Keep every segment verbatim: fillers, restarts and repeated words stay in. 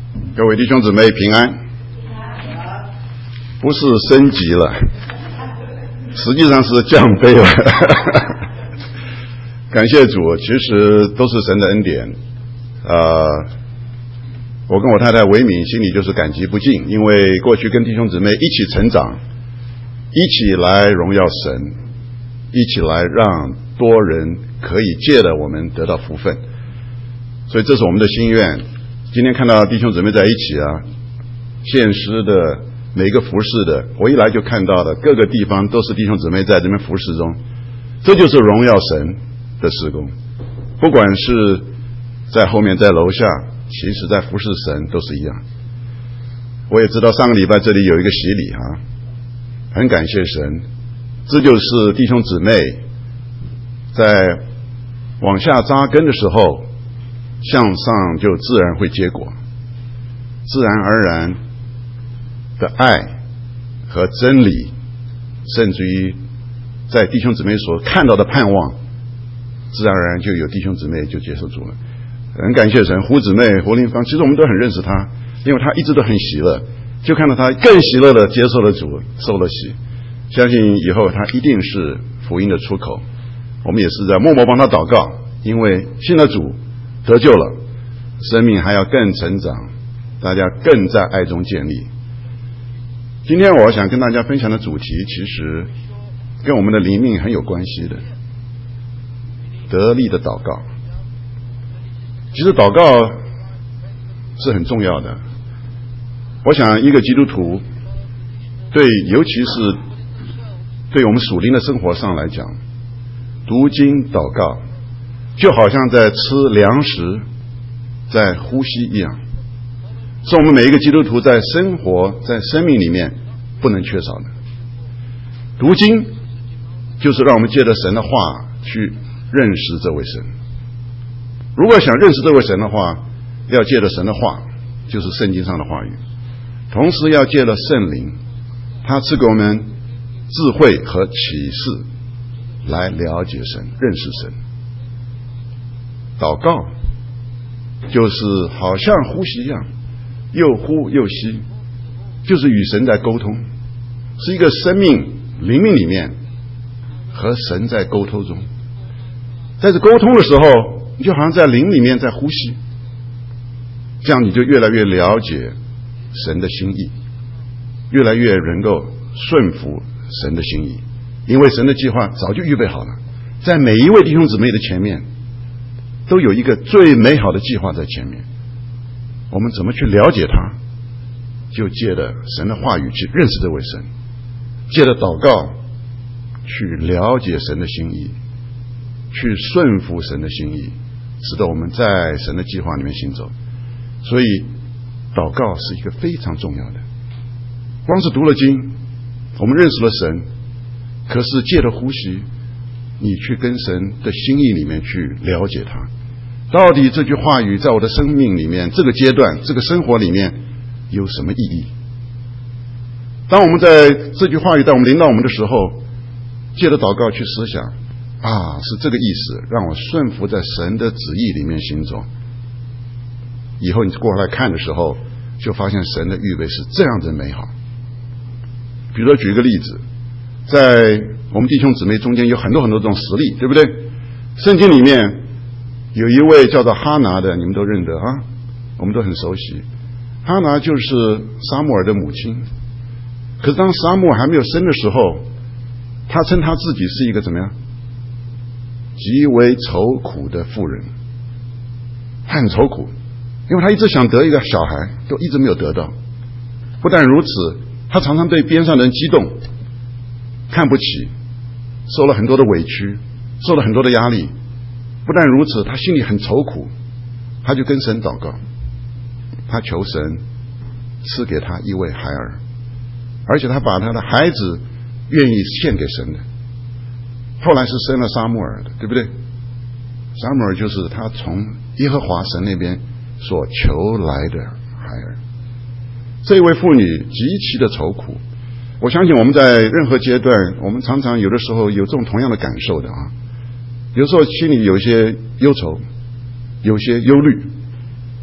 各位弟兄姊妹平安。不是升级了，实际上是降卑了。感谢主，其实都是神的恩典。呃，我跟我太太维敏心里就是感激不尽，因为过去跟弟兄姊妹一起成长，一起来荣耀神，一起来让多人可以借着我们得到福分，所以这是我们的心愿。今天看到弟兄姊妹在一起啊，献诗的，每一个服侍的，我一来就看到的，各个地方都是弟兄姊妹在这边服侍中，这就是荣耀神的事工。不管是在后面在楼下，其实在服侍神都是一样。我也知道上个礼拜这里有一个洗礼啊，很感谢神，这就是弟兄姊妹在往下扎根的时候，向上就自然会结果，自然而然的爱和真理，甚至于在弟兄姊妹所看到的盼望，自然而然就有弟兄姊妹就接受主了。很感谢神，胡姊妹、胡林芳，其实我们都很认识她，因为她一直都很喜乐，就看到她更喜乐的接受了主，受了洗，相信以后她一定是福音的出口。我们也是在默默帮她祷告，因为信了主得救了，生命还要更成长，大家更在爱中建立。今天我想跟大家分享的主题，其实跟我们的灵命很有关系的，得力的祷告。其实祷告是很重要的，我想一个基督徒对，尤其是对我们属灵的生活上来讲，读经祷告就好像在吃粮食，在呼吸一样，是我们每一个基督徒在生活在生命里面不能缺少的。读经就是让我们借着神的话去认识这位神，如果想认识这位神的话，要借着神的话，就是圣经上的话语，同时要借着圣灵，他赐给我们智慧和启示来了解神，认识神。祷告就是好像呼吸一样，又呼又吸，就是与神在沟通，是一个生命灵命里面和神在沟通中。在这沟通的时候，你就好像在灵里面在呼吸，这样你就越来越了解神的心意，越来越能够顺服神的心意，因为神的计划早就预备好了，在每一位弟兄姊妹的前面都有一个最美好的计划在前面。我们怎么去了解他，就借着神的话语去认识这位神，借着祷告去了解神的心意，去顺服神的心意，使得我们在神的计划里面行走。所以祷告是一个非常重要的，光是读了经我们认识了神，可是借着呼吸你去跟神的心意里面去了解他，到底这句话语在我的生命里面，这个阶段这个生活里面有什么意义。当我们在这句话语在我们领导我们的时候，借着祷告去思想啊，是这个意思，让我顺服在神的旨意里面行走。以后你过来看的时候，就发现神的预备是这样的美好。比如说举一个例子，在我们弟兄姊妹中间有很多很多这种实例，对不对？圣经里面有一位叫做哈拿的，你们都认得啊，我们都很熟悉。哈拿就是撒母耳的母亲，可是当撒母耳还没有生的时候，他称他自己是一个怎么样极为愁苦的妇人。他很愁苦，因为他一直想得一个小孩，都一直没有得到。不但如此，他常常对边上的人激动，看不起，受了很多的委屈，受了很多的压力。不但如此，他心里很愁苦，他就跟神祷告，他求神赐给他一位孩儿，而且他把他的孩子愿意献给神的。后来是生了撒母耳的，对不对？撒母耳就是他从耶和华神那边所求来的孩儿。这一位妇女极其的愁苦，我相信我们在任何阶段，我们常常有的时候有这种同样的感受的啊。有时候心里有一些忧愁，有些忧虑，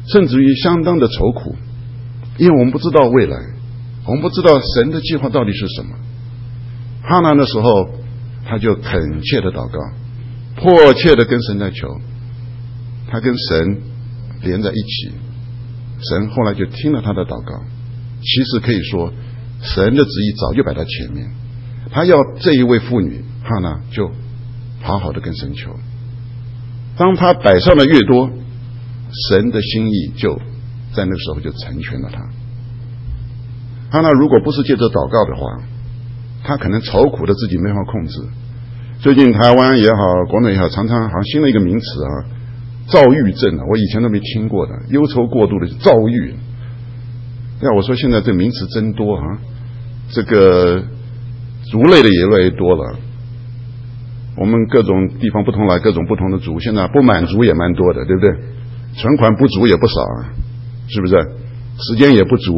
甚至于相当的愁苦，因为我们不知道未来，我们不知道神的计划到底是什么。哈拿的时候，他就恳切的祷告，迫切的跟神在求，他跟神连在一起，神后来就听了他的祷告。其实可以说，神的旨意早就摆在前面，他要这一位妇女哈拿就好好的跟神求。当他摆上的越多，神的心意就在那个时候就成全了他。哈拿如果不是借着祷告的话，他可能愁苦的自己没法控制。最近台湾也好，国内也好，常常好像新的一个名词啊，躁郁症啊，我以前都没听过的，忧愁过度的躁郁。要我说，现在这名词真多啊，这个族类的也越来越多了。我们各种地方不同来，各种不同的族，现在不满足也蛮多的，对不对？存款不足也不少啊，是不是？时间也不足，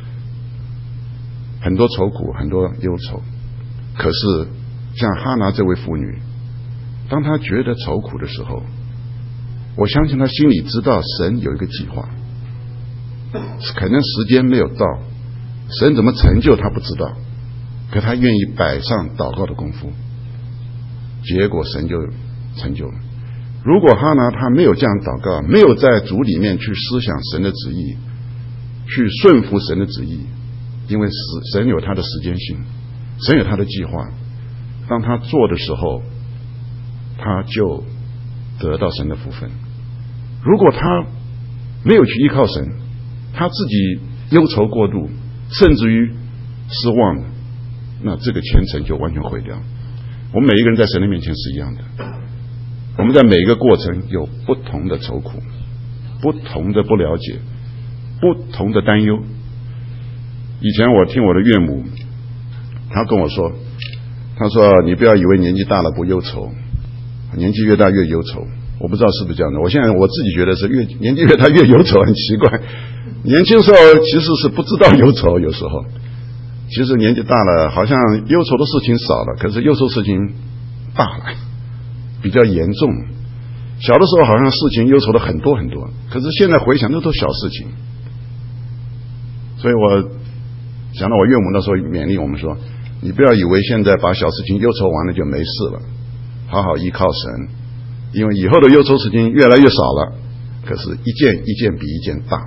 很多愁苦，很多忧愁。可是像哈拿这位妇女，当她觉得愁苦的时候，我相信她心里知道神有一个计划，可能时间没有到，神怎么成就她不知道，可她愿意摆上祷告的功夫，结果神就成就了。如果哈拿他没有这样祷告，没有在主里面去思想神的旨意，去顺服神的旨意，因为神有他的时间性，神有他的计划，当他做的时候，他就得到神的福分。如果他没有去依靠神，他自己忧愁过度，甚至于失望，那这个前程就完全毁掉。我们每一个人在神的面前是一样的，我们在每一个过程有不同的愁苦，不同的不了解，不同的担忧。以前我听我的岳母，她跟我说，她说你不要以为年纪大了不忧愁，年纪越大越忧愁。我不知道是不是这样的，我现在我自己觉得是越年纪越大越忧愁，很奇怪。年轻时候其实是不知道忧愁，有时候其实年纪大了好像忧愁的事情少了，可是忧愁事情大了，比较严重。小的时候好像事情忧愁的很多很多，可是现在回想那都小事情。所以我想到我岳母那时候勉励我们说，你不要以为现在把小事情忧愁完了就没事了，好好依靠神，因为以后的忧愁事情越来越少了，可是一件一件比一件大。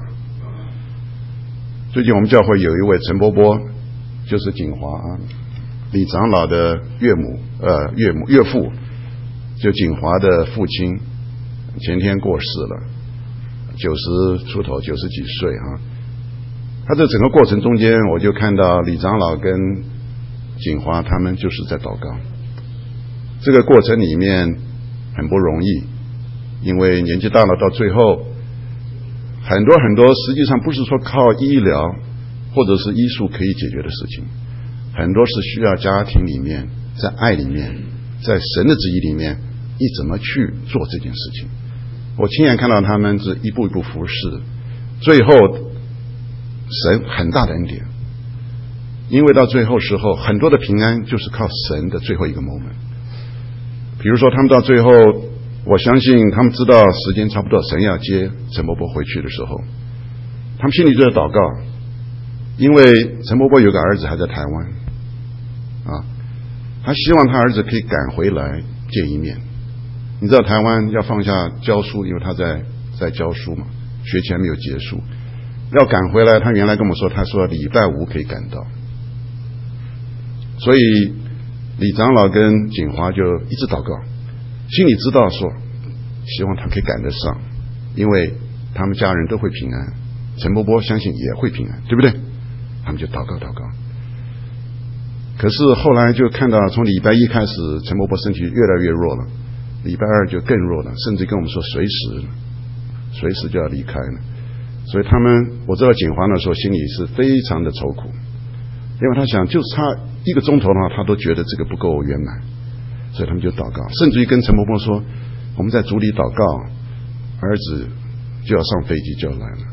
最近我们教会有一位陈伯伯，就是景华啊，李长老的岳母呃岳母岳父，就景华的父亲，前天过世了，九十出头，九十几岁啊。他这整个过程中间，我就看到李长老跟景华他们就是在祷告。这个过程里面很不容易，因为年纪大了，到最后很多很多实际上不是说靠医疗或者是医术可以解决的事情，很多是需要家庭里面在爱里面，在神的旨意里面你怎么去做这件事情。我亲眼看到他们是一步一步服侍，最后神很大的恩典，因为到最后时候很多的平安就是靠神的最后一个 moment。 比如说他们到最后，我相信他们知道时间差不多，神要接陈伯伯回去的时候，他们心里就在祷告，因为陈伯伯有个儿子还在台湾啊，他希望他儿子可以赶回来见一面。你知道台湾要放下教书，因为他在在教书嘛，学期还没有结束，要赶回来。他原来跟我说，他说礼拜五可以赶到，所以李长老跟景华就一直祷告，心里知道说希望他可以赶得上，因为他们家人都会平安，陈伯伯相信也会平安，对不对？他们就祷告祷告。可是后来就看到从礼拜一开始陈伯伯身体越来越弱了，礼拜二就更弱了，甚至跟我们说随时随时就要离开了。所以他们，我知道景华那时候心里是非常的愁苦，因为他想就差一个钟头的话，他都觉得这个不够圆满，所以他们就祷告，甚至于跟陈伯伯说，我们在主里祷告，儿子就要上飞机就要来了。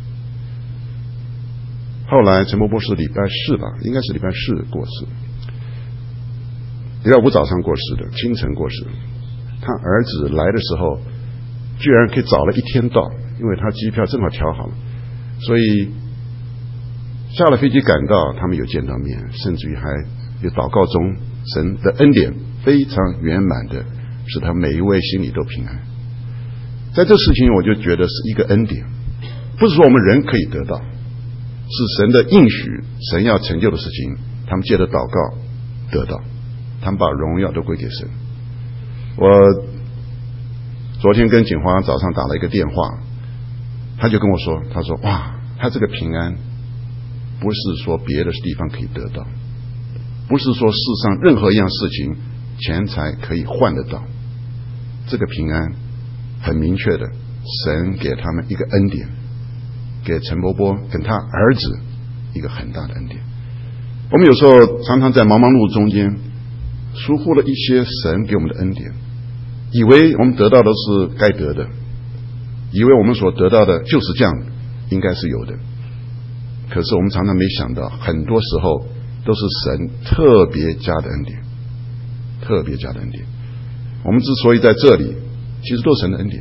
后来陈伯伯是礼拜四吧，应该是礼拜四过世，礼拜五早上过世的，清晨过世。他儿子来的时候居然可以早了一天到， 因为他机票正好调好了，所以下了飞机赶到，他们有见到面，甚至于还有祷告中，神的恩典非常圆满的使他每一位心里都平安。在这事情我就觉得是一个恩典，不是说我们人可以得到，是神的应许，神要成就的事情，他们借着祷告得到，他们把荣耀都归给神。我昨天跟景华早上打了一个电话，他就跟我说，他说哇，他这个平安不是说别的地方可以得到，不是说世上任何一样事情钱财可以换得到，这个平安很明确的，神给他们一个恩典，给陈伯伯跟他儿子一个很大的恩典。我们有时候常常在忙忙碌碌中间疏忽了一些神给我们的恩典，以为我们得到的是该得的，以为我们所得到的就是这样，应该是有的。可是我们常常没想到，很多时候都是神特别加的恩典，特别加的恩典。我们之所以在这里，其实都是神的恩典。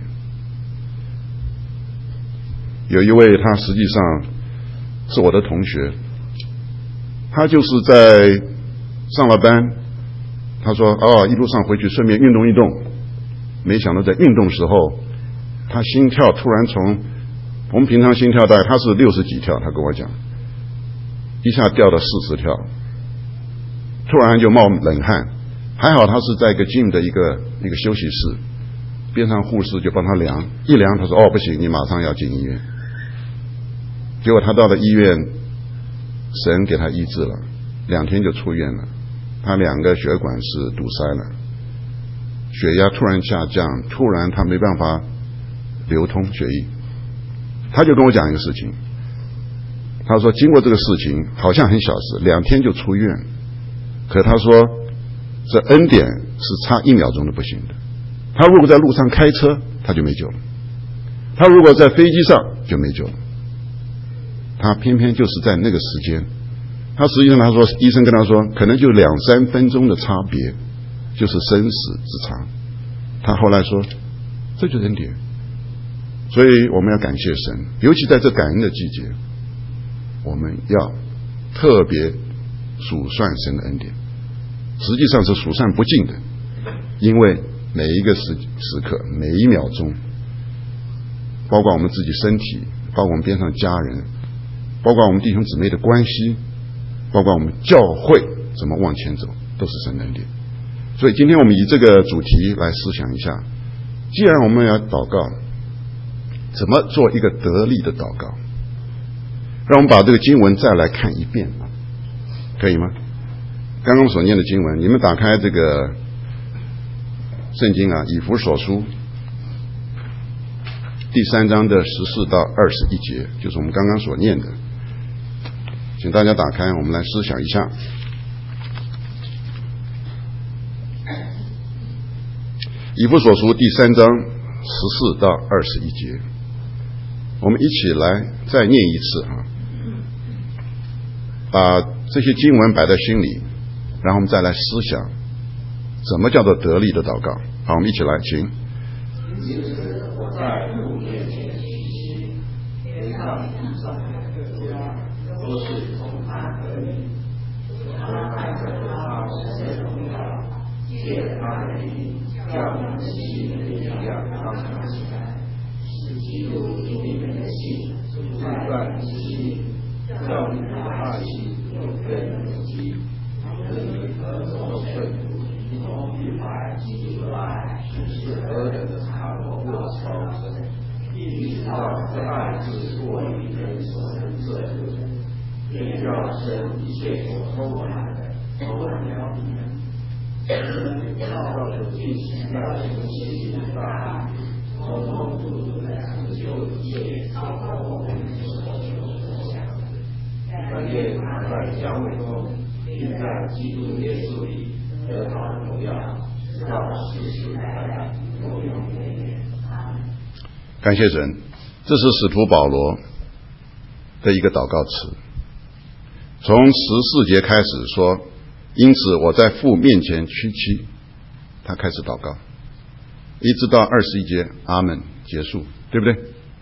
有一位他实际上是我的同学，他就是在上了班，他说哦，一路上回去顺便运动运动，没想到在运动时候，他心跳突然从我们平常心跳大概他是六十几跳，他跟我讲，一下掉到四十跳，突然就冒冷汗。还好他是在一个 gym 的一个一个休息室，边上护士就帮他量，一量他说哦不行，你马上要进医院。结果他到了医院，神给他医治了，两天就出院了。他两个血管是堵塞了，血压突然下降，突然他没办法流通血液。他就跟我讲一个事情，他说经过这个事情好像很小事，两天就出院，可他说这恩典是差一秒钟都不行的。他如果在路上开车他就没救了，他如果在飞机上就没救了，他偏偏就是在那个时间，他实际上他说医生跟他说可能就两三分钟的差别，就是生死之差。他后来说这就是恩典。所以我们要感谢神，尤其在这感恩的季节，我们要特别数算神的恩典，实际上是数算不尽的，因为每一个时时刻每一秒钟，包括我们自己身体，包括我们边上家人，包括我们弟兄姊妹的关系，包括我们教会怎么往前走，都是神的恩典。所以今天我们以这个主题来思想一下，既然我们要祷告，怎么做一个得力的祷告？让我们把这个经文再来看一遍，可以吗？刚刚所念的经文，你们打开这个圣经啊，以弗所书第三章的十四到二十一节，就是我们刚刚所念的，请大家打开，我们来思想一下。以弗所书第三章十四到二十一节，我们一起来再念一次啊，把这些经文摆在心里，然后我们再来思想怎么叫做得力的祷告。好，我们一起来，请。 我在父面前屈膝，天上地上的家都是从他得力，他按着他神的荣耀，借他的灵，叫你们心里的力量刚强起来，使基督因你们的信阻断之心，叫你们的爱心有根有基，可以和众圣徒一同明白基督的爱是何等的长阔超深，一直到这爱是过于人所能测度的，也叫神一切所充满的充满了你们。照着尽行在神奇的大力，从蒙主的成就一切超过我们所求所想的。但愿他在教会中，并在基督耶稣里得到荣耀，直到世世代代永永远远。 感谢神，这是使徒保罗的一个祷告词。从十四节开始说，因此我在父面前屈膝，他开始祷告，一直到二十一节阿们结束，对不对？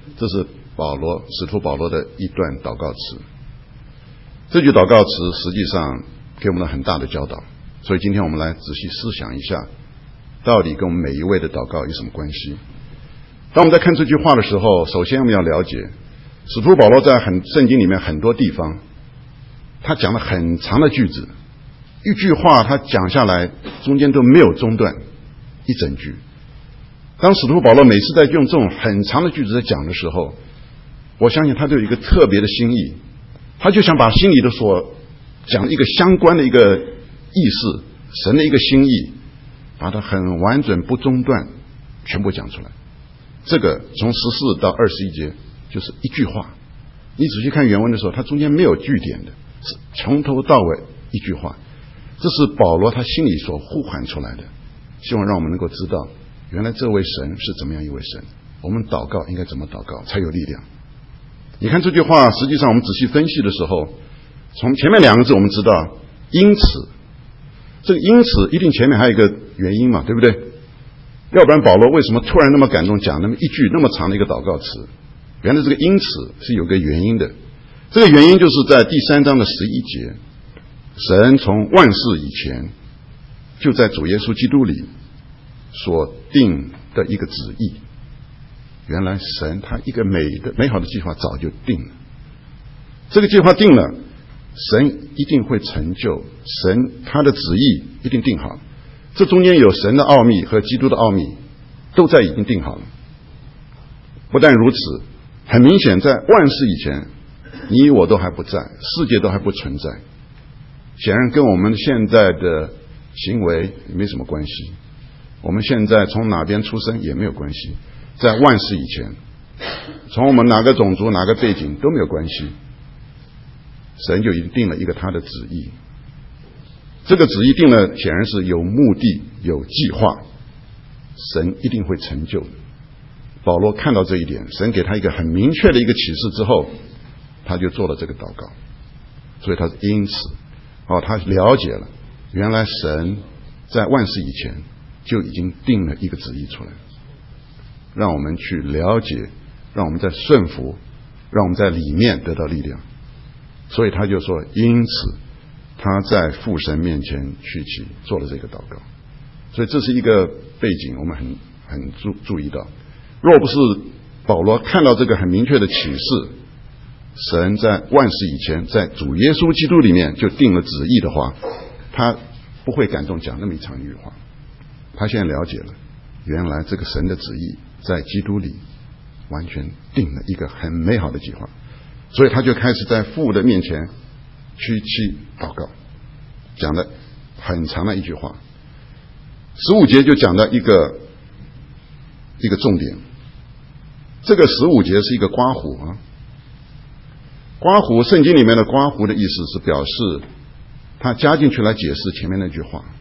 这是保罗使徒保罗的一段祷告词。这句祷告词实际上给我们了很大的教导，所以今天我们来仔细思想一下，到底跟我们每一位的祷告有什么关系。当我们在看这句话的时候，首先我们要了解使徒保罗在很圣经里面很多地方他讲了很长的句子，一句话他讲下来中间都没有中断，一整句。当使徒保罗每次在用这种很长的句子在讲的时候，我相信他都有一个特别的心意，他就想把心里的所讲一个相关的一个意思，神的一个心意，把它很完整不中断全部讲出来。这个从十四到二十一节就是一句话，你仔细看原文的时候，它中间没有句点的，是从头到尾一句话。这是保罗他心里所呼喊出来的，希望让我们能够知道原来这位神是怎么样一位神，我们祷告应该怎么祷告才有力量。你看这句话实际上我们仔细分析的时候，从前面两个字我们知道因此，这个因此一定前面还有一个原因嘛，对不对？要不然保罗为什么突然那么感动讲那么一句那么长的一个祷告词？原来这个因此是有个原因的，这个原因就是在第三章的十一节，神从万事以前就在主耶稣基督里所定的一个旨意。原来神他一个美的美好的计划早就定了，这个计划定了，神一定会成就，神他的旨意一定定好，这中间有神的奥秘和基督的奥秘都在已经定好了。不但如此，很明显在万事以前你我都还不在，世界都还不存在，显然跟我们现在的行为没什么关系，我们现在从哪边出生也没有关系，在万事以前从我们哪个种族哪个背景都没有关系，神就已经定了一个他的旨意。这个旨意定了显然是有目的有计划，神一定会成就的。保罗看到这一点，神给他一个很明确的一个启示之后，他就做了这个祷告。所以他是因此哦，他了解了原来神在万事以前就已经定了一个旨意出来，让我们去了解，让我们在顺服，让我们在里面得到力量。所以他就说因此他在父神面前屈膝做了这个祷告。所以这是一个背景，我们很很注注意到，若不是保罗看到这个很明确的启示，神在万事以前在主耶稣基督里面就定了旨意的话，他不会感动讲那么一长一句话。他现在了解了原来这个神的旨意在基督里完全定了一个很美好的计划，所以他就开始在父的面前屈膝祷告，讲了很长的一句话。十五节就讲到一个一个重点，这个十五节是一个刮胡啊，刮胡圣经里面的刮胡的意思是表示他加进去来解释前面那句话，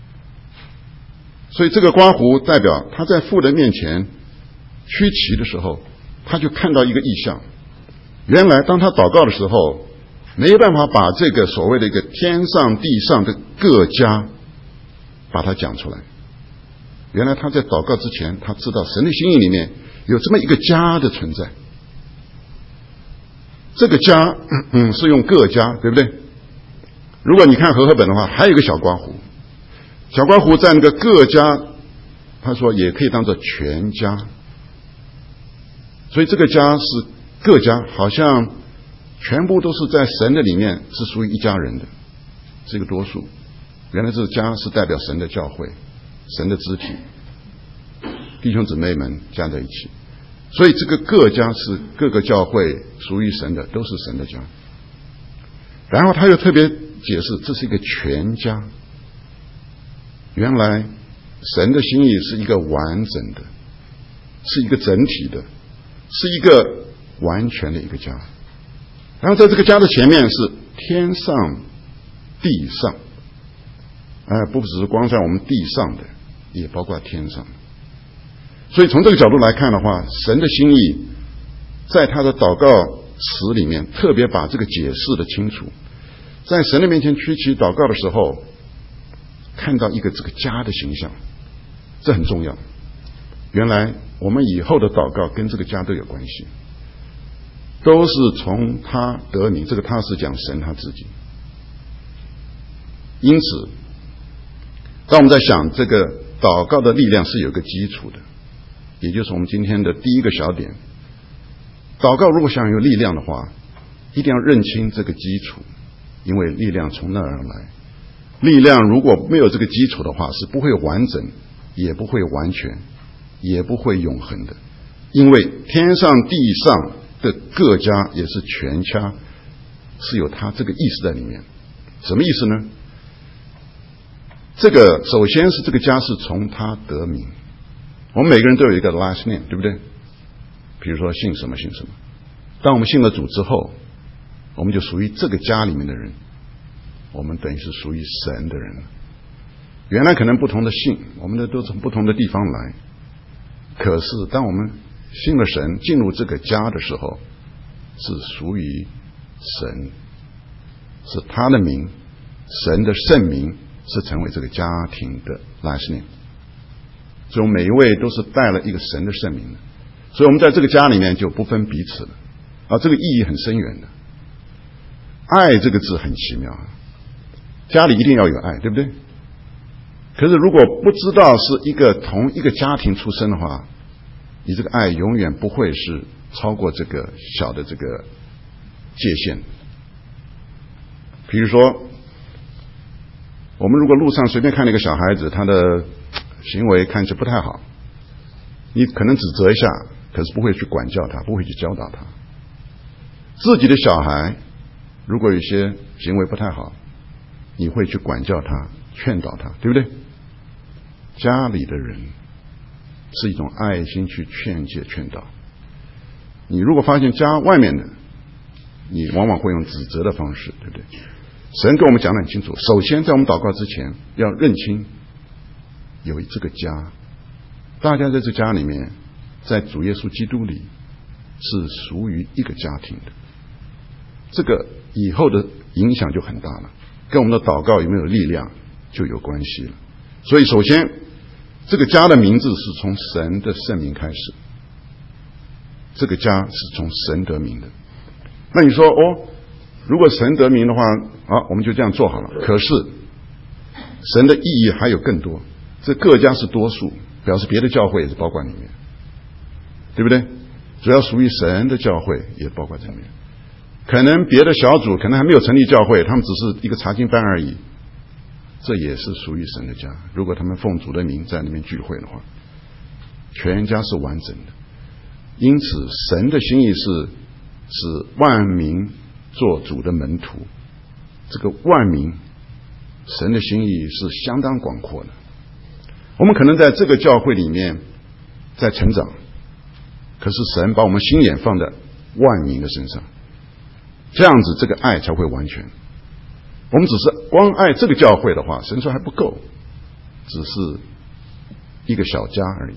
所以这个刮胡代表他在父的面前屈膝的时候，他就看到一个异象。原来当他祷告的时候，没办法把这个所谓的一个天上地上的各家把它讲出来。原来他在祷告之前，他知道神的心意里面有这么一个家的存在。这个家嗯是用各家，对不对？如果你看和合本的话，还有一个小刮胡，小刮胡在那个各家，他说也可以当作全家。所以这个家是各家，好像全部都是在神的里面是属于一家人的，是一个多数。原来这个家是代表神的教会，神的肢体，弟兄姊妹们加在一起。所以这个各家是各个教会属于神的，都是神的家。然后他又特别解释这是一个全家，原来神的心意是一个完整的，是一个整体的，是一个完全的一个家。然后在这个家的前面是天上地上，哎，不只是光在我们地上的，也包括天上。所以从这个角度来看的话，神的心意在他的祷告词里面特别把这个解释的清楚。在神的面前屈膝祷告的时候，看到一个这个家的形象，这很重要。原来我们以后的祷告跟这个家都有关系，都是从他得名。这个他是讲神他自己。因此当我们在想这个祷告的力量是有个基础的，也就是我们今天的第一个小点，祷告如果想有力量的话，一定要认清这个基础，因为力量从那儿而来。力量如果没有这个基础的话，是不会完整，也不会完全，也不会永恒的。因为天上地上的各家也是全家，是有他这个意思在里面。什么意思呢？这个首先是这个家是从他得名，我们每个人都有一个 last name， 对不对？比如说姓什么姓什么。当我们信了主之后，我们就属于这个家里面的人，我们等于是属于神的人了。原来可能不同的姓，我们的都从不同的地方来，可是当我们信了神，进入这个家的时候，是属于神，是他的名，神的圣名是成为这个家庭的 last name。所以我们每一位都是带了一个神的圣名的，所以我们在这个家里面就不分彼此了啊，这个意义很深远的。爱这个字很奇妙，家里一定要有爱，对不对？可是如果不知道是一个同一个家庭出生的话，你这个爱永远不会是超过这个小的这个界限。比如说我们如果路上随便看了一个小孩子，他的行为看起来不太好，你可能指责一下，可是不会去管教他，不会去教导他。自己的小孩如果有些行为不太好，你会去管教他，劝导他，对不对？家里的人是一种爱心去劝诫劝导。你如果发现家外面的，你往往会用指责的方式，对不对？神跟我们讲得很清楚，首先在我们祷告之前要认清有这个家，大家在这家里面，在主耶稣基督里是属于一个家庭的，这个以后的影响就很大了，跟我们的祷告有没有力量就有关系了。所以首先这个家的名字是从神的圣名开始，这个家是从神得名的。那你说哦，如果神得名的话啊，我们就这样做好了。可是神的意义还有更多，这各家是多数，表示别的教会也是包括里面，对不对？只要属于神的教会也包括在里面。可能别的小组可能还没有成立教会，他们只是一个查经班而已，这也是属于神的家。如果他们奉主的名在里面聚会的话，全家是完整的。因此神的心意是使万民做主的门徒，这个万民神的心意是相当广阔的。我们可能在这个教会里面在成长，可是神把我们心眼放在万民的身上，这样子这个爱才会完全。我们只是光爱这个教会的话，神说还不够，只是一个小家而已。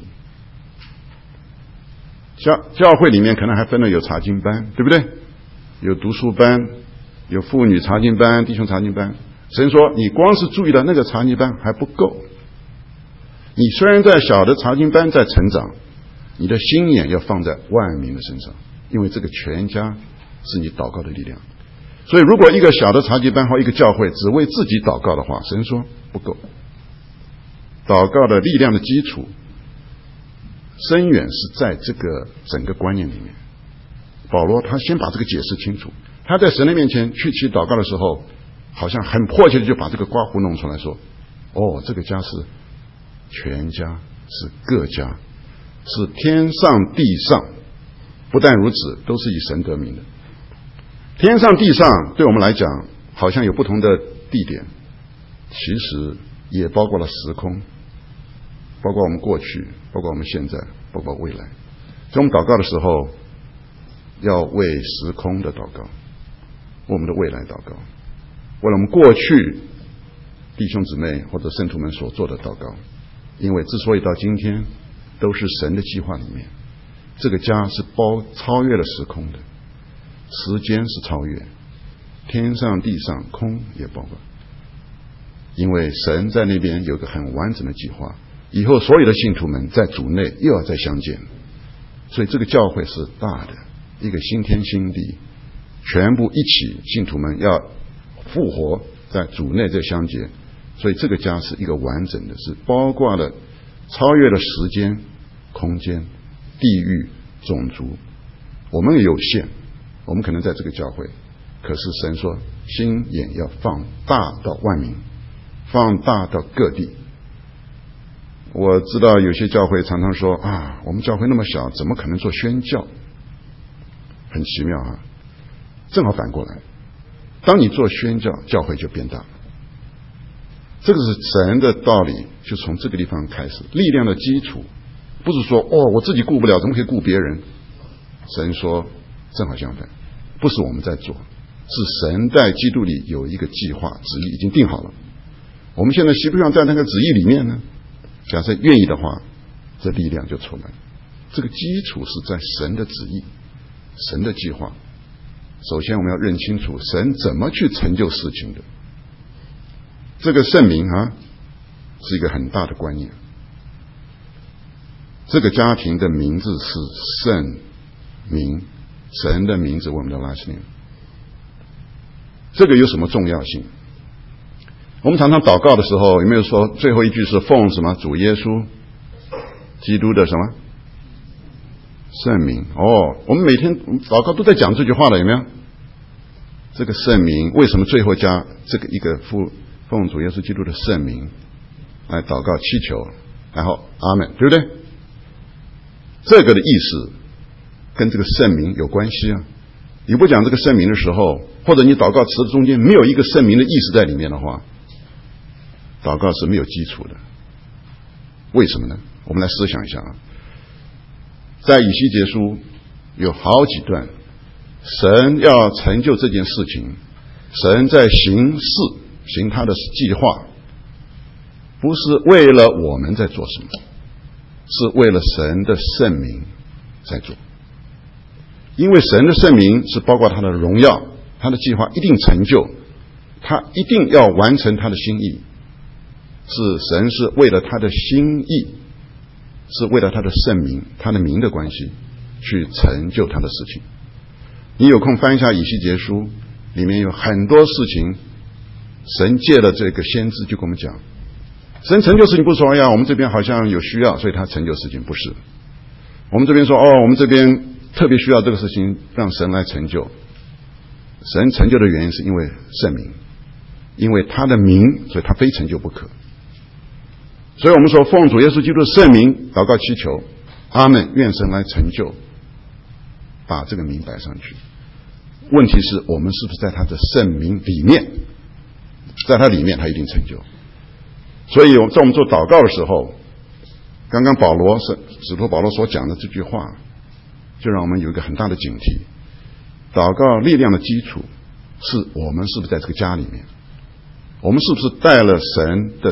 教教会里面可能还分了有查经班，对不对？有读书班，有妇女查经班，弟兄查经班。神说你光是注意到那个查经班还不够，你虽然在小的查经班在成长，你的心眼要放在万民的身上，因为这个全家是你祷告的力量。所以如果一个小的查经班或一个教会只为自己祷告的话，神说不够。祷告的力量的基础深远是在这个整个观念里面。保罗他先把这个解释清楚，他在神的面前去起祷告的时候，好像很迫切的就把这个刮胡弄出来说，哦，这个家是全家，是各家，是天上地上。不但如此，都是以神得名的。天上地上对我们来讲好像有不同的地点，其实也包括了时空，包括我们过去，包括我们现在，包括未来。所以我们祷告的时候要为时空的祷告，为我们的未来祷告，为了我们过去弟兄姊妹或者圣徒们所做的祷告。因为之所以到今天都是神的计划里面，这个家是包超越了时空的，时间是超越，天上地上空也包括。因为神在那边有个很完整的计划， 以后所有的信徒们在主内又要再相见，所以这个教会是大的，一个新天新地，全部一起，信徒们要复活在主内再相结，所以这个家是一个完整的，是包括了超越了时间、空间、地域、种族。我们也有限，我们可能在这个教会，可是神说心眼要放大到万民，放大到各地。我知道有些教会常常说啊，我们教会那么小，怎么可能做宣教？很奇妙啊！正好反过来，当你做宣教，教会就变大。这个是神的道理，就从这个地方开始。力量的基础，不是说哦，我自己顾不了，怎么可以顾别人？神说，正好相反，不是我们在做，是神在基督里有一个计划，旨意已经定好了。我们现在希不希望在那个旨意里面呢？假设愿意的话，这力量就出来。这个基础是在神的旨意、神的计划。首先我们要认清楚神怎么去成就事情的。这个圣名啊，是一个很大的观念。这个家庭的名字是圣名，神的名字我们的 last name。 这个有什么重要性？我们常常祷告的时候，有没有说最后一句是奉什么主耶稣基督的什么圣名？哦，我们每天祷告都在讲这句话了，有没有？这个圣名为什么最后加这个一个奉奉主耶稣基督的圣名来祷告祈求，然后阿们，对不对？这个的意思跟这个圣名有关系啊。你不讲这个圣名的时候，或者你祷告词中间没有一个圣名的意思在里面的话，祷告是没有基础的。为什么呢？我们来思想一下啊。在以西结书有好几段，神要成就这件事情，神在行事，行他的计划，不是为了我们在做什么，是为了神的圣名在做。因为神的圣名是包括他的荣耀，他的计划一定成就，他一定要完成他的心意，是神是为了他的心意，是为了他的圣名，他的名的关系去成就他的事情。你有空翻一下以西结书，里面有很多事情，神借了这个先知就跟我们讲，神成就事情不是说哎呀我们这边好像有需要所以他成就事情，不是。我们这边说哦我们这边特别需要这个事情让神来成就，神成就的原因是因为圣名，因为他的名，所以他非成就不可。所以我们说奉主耶稣基督的圣名祷告祈求，阿们，愿神来成就，把这个名摆上去。问题是我们是不是在他的圣名里面，在他里面他一定成就。所以在我们做祷告的时候，刚刚保罗使徒保罗所讲的这句话就让我们有一个很大的警惕。祷告力量的基础是我们是不是在这个家里面，我们是不是带了神的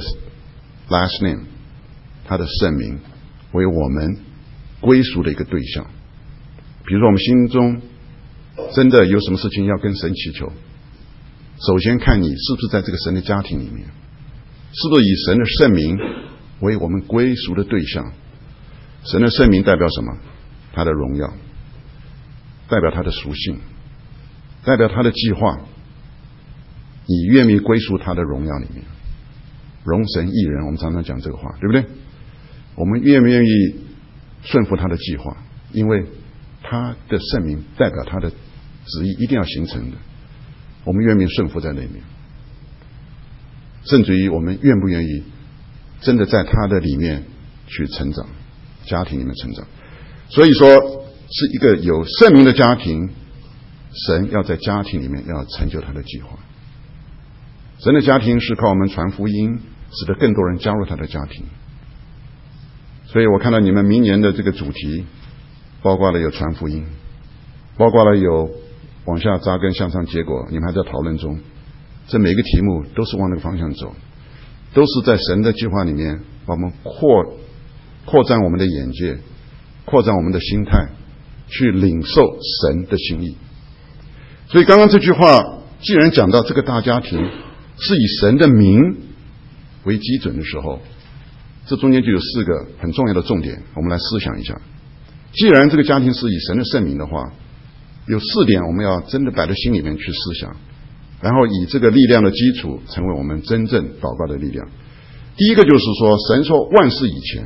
last name 他的圣名为我们归属的一个对象。比如说我们心中真的有什么事情要跟神祈求，首先看你是不是在这个神的家庭里面，是不是以神的圣名为我们归属的对象。神的圣名代表什么？他的荣耀，代表他的属性，代表他的计划。你愿意归属他的荣耀里面，容神益人，我们常常讲这个话，对不对？我们愿不愿意顺服他的计划？因为他的圣名代表他的旨意一定要形成的，我们愿不愿意顺服在那里面？甚至于我们愿不愿意真的在他的里面去成长，家庭里面成长。所以说是一个有圣名的家庭，神要在家庭里面要成就他的计划。神的家庭是靠我们传福音，使得更多人加入他的家庭。所以我看到你们明年的这个主题包括了有传福音，包括了有往下扎根向上结果，你们还在讨论中。这每个题目都是往那个方向走，都是在神的计划里面把我们扩扩展我们的眼界，扩展我们的心态，去领受神的心意。所以刚刚这句话既然讲到这个大家庭是以神的名为基准的时候， 这中间就有四个很重要的重点，我们来思想一下。既然这个家庭是以神的圣名的话，有四点我们要真的摆在心里面去思想，然后以这个力量的基础成为我们真正祷告的力量。第一个就是说，神说万事以前，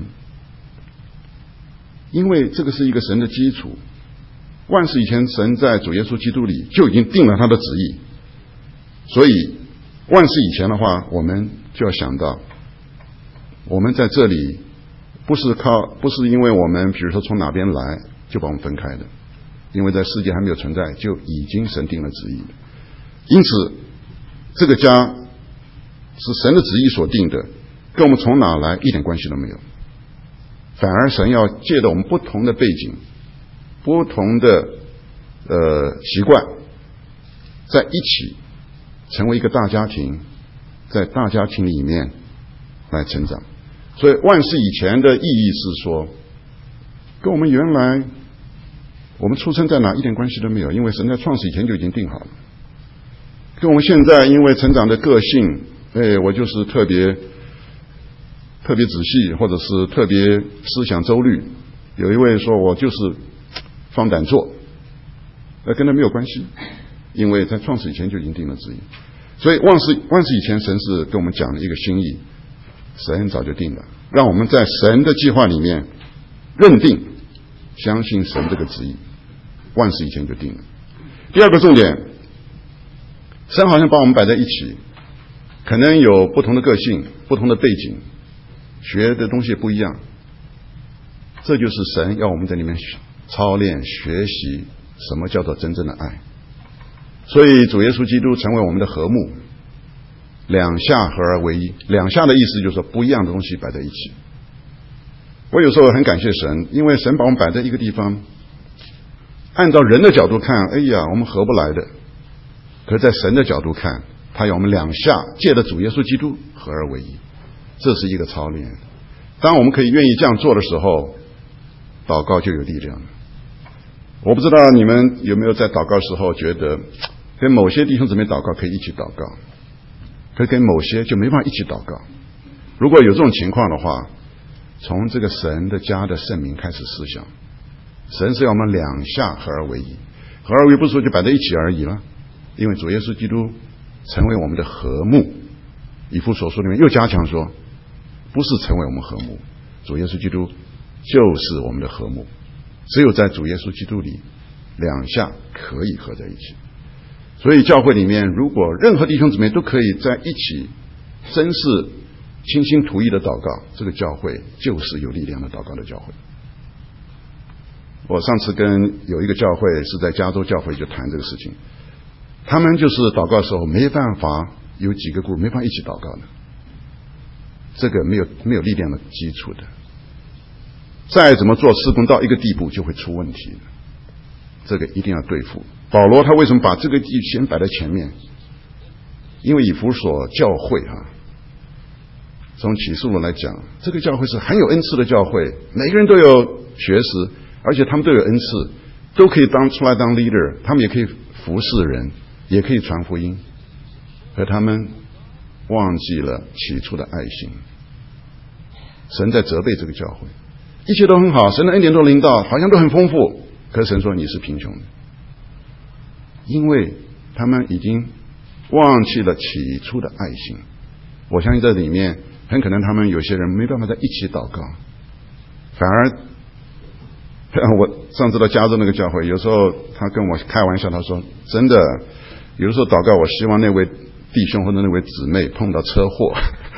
因为这个是一个神的基础，万事以前神在主耶稣基督里就已经定了他的旨意，所以万事以前的话，我们就要想到我们在这里不是靠不是因为我们比如说从哪边来就把我们分开的，因为在世界还没有存在就已经神定了旨意的，因此这个家是神的旨意所定的，跟我们从哪来一点关系都没有，反而神要借着我们不同的背景不同的呃习惯在一起成为一个大家庭，在大家庭里面来成长。所以万事以前的意义是说，跟我们原来我们出生在哪一点关系都没有，因为神在创始以前就已经定好了。跟我们现在因为成长的个性，哎，我就是特别特别仔细，或者是特别思想周虑。有一位说我就是放胆做，那跟他没有关系，因为在创始以前就已经定了旨意。所以万事万事以前，神是跟我们讲了一个心意，神早就定了，让我们在神的计划里面认定相信神这个旨意，万事以前就定了。第二个重点，神好像把我们摆在一起，可能有不同的个性不同的背景，学的东西不一样，这就是神要我们在里面操练学习什么叫做真正的爱。所以主耶稣基督成为我们的和睦，两下合而为一。两下的意思就是说不一样的东西摆在一起。我有时候很感谢神，因为神把我们摆在一个地方，按照人的角度看，哎呀我们合不来的，可是在神的角度看，他要我们两下借着主耶稣基督合而为一，这是一个操练。当我们可以愿意这样做的时候，祷告就有力量。我不知道你们有没有在祷告时候觉得跟某些弟兄姊妹祷告可以一起祷告，可是跟某些就没办法一起祷告。如果有这种情况的话，从这个神的家的圣名开始思想，神是要我们两下合而为一，合而为一不是说就摆在一起而已了，因为主耶稣基督成为我们的和睦。以弗所书里面又加强说，不是成为我们和睦，主耶稣基督就是我们的和睦，只有在主耶稣基督里两下可以合在一起。所以教会里面如果任何弟兄姊妹都可以在一起真是倾心吐意的祷告，这个教会就是有力量的祷告的教会。我上次跟有一个教会是在加州教会就谈这个事情，他们就是祷告的时候没办法，有几个股没办法一起祷告的，这个没有没有力量的基础的，再怎么做事工到一个地步就会出问题的，这个一定要对付。保罗他为什么把这个先摆在前面？因为以弗所教会啊，从启示录来讲，这个教会是很有恩赐的教会，每个人都有学识，而且他们都有恩赐，都可以当出来当 leader， 他们也可以服侍人，也可以传福音，可他们忘记了起初的爱心。神在责备这个教会，一切都很好，神的恩典都临到，好像都很丰富，可是神说你是贫穷的，因为他们已经忘记了起初的爱心。我相信这里面很可能他们有些人没办法在一起祷告，反而我上次到加州那个教会，有时候他跟我开玩笑，他说真的有的时候祷告，我希望那位弟兄或者那位姊妹碰到车祸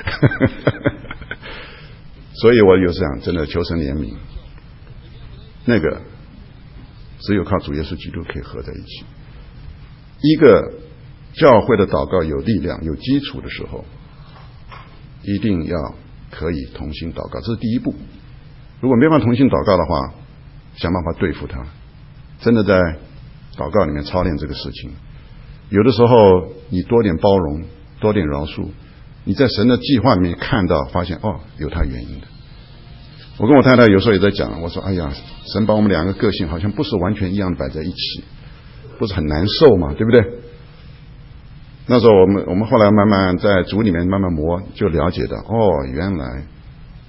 所以我有时想真的求神怜悯，那个只有靠主耶稣基督可以合在一起。一个教会的祷告有力量有基础的时候，一定要可以同心祷告，这是第一步。如果没办法同心祷告的话，想办法对付他，真的在祷告里面操练这个事情。有的时候你多点包容多点饶恕，你在神的计划里面看到发现哦有他原因的。我跟我太太有时候也在讲，我说哎呀，神把我们两个个性好像不是完全一样的摆在一起，不是很难受嘛，对不对？那时候我们我们后来慢慢在主里面慢慢磨，就了解到哦，原来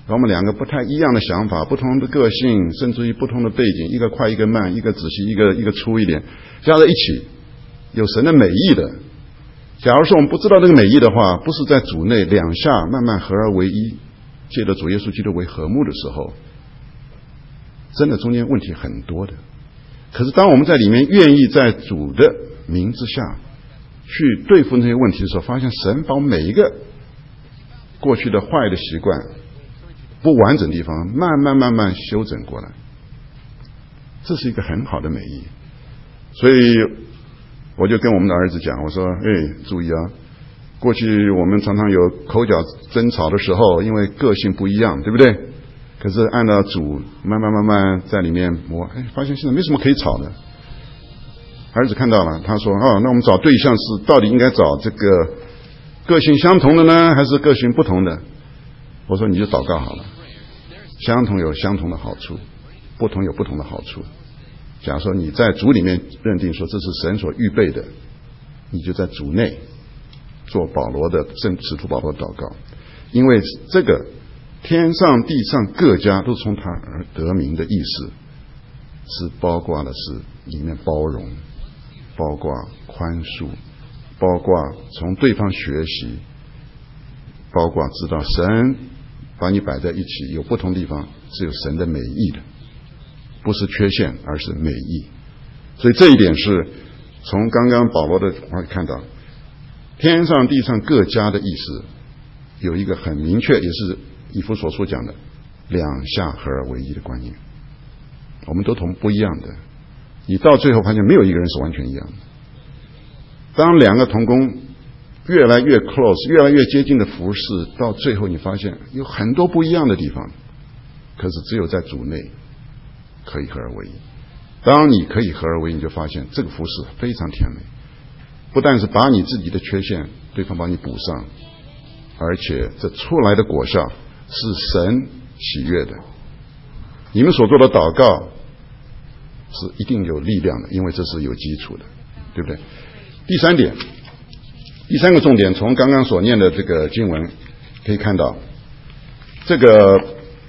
我们两个不太一样的想法，不同的个性，甚至于不同的背景，一个快一个慢，一个仔细一个一个粗一点，加在一起有神的美意的。假如说我们不知道这个美意的话，不是在主内两下慢慢合而为一，借着主耶稣基督为和睦的时候，真的中间问题很多的。可是当我们在里面愿意在主的名之下去对付那些问题的时候，发现神把每一个过去的坏的习惯不完整的地方慢慢慢慢修整过来，这是一个很好的美意。所以我就跟我们的儿子讲，我说哎，注意啊，过去我们常常有口角争吵的时候，因为个性不一样，对不对？可是按照主慢慢慢慢在里面磨，哎，发现现在没什么可以吵的。儿子看到了，他说哦，那我们找对象是到底应该找这个个性相同的呢，还是个性不同的？我说你就祷告好了，相同有相同的好处，不同有不同的好处。假如说你在主里面认定说这是神所预备的，你就在主内做保罗的圣使徒保罗的祷告，因为这个天上地上各家都从他而得名的意思，是包括的是里面包容，包括宽恕，包括从对方学习，包括知道神把你摆在一起，有不同地方是有神的美意的，不是缺陷，而是美意。所以这一点是从刚刚保罗的话看到，天上地上各家的意思有一个很明确，也是以弗所书讲的两下合而为一的观念。我们都同不一样的，你到最后发现没有一个人是完全一样的。当两个同工越来越 close 越来越接近的服侍，到最后你发现有很多不一样的地方，可是只有在主内可以合而为一。当你可以合而为一，你就发现这个服侍非常甜美，不但是把你自己的缺陷对方帮你补上，而且这出来的果效是神喜悦的。你们所做的祷告是一定有力量的，因为这是有基础的，对不对？第三点，第三个重点，从刚刚所念的这个经文可以看到，这个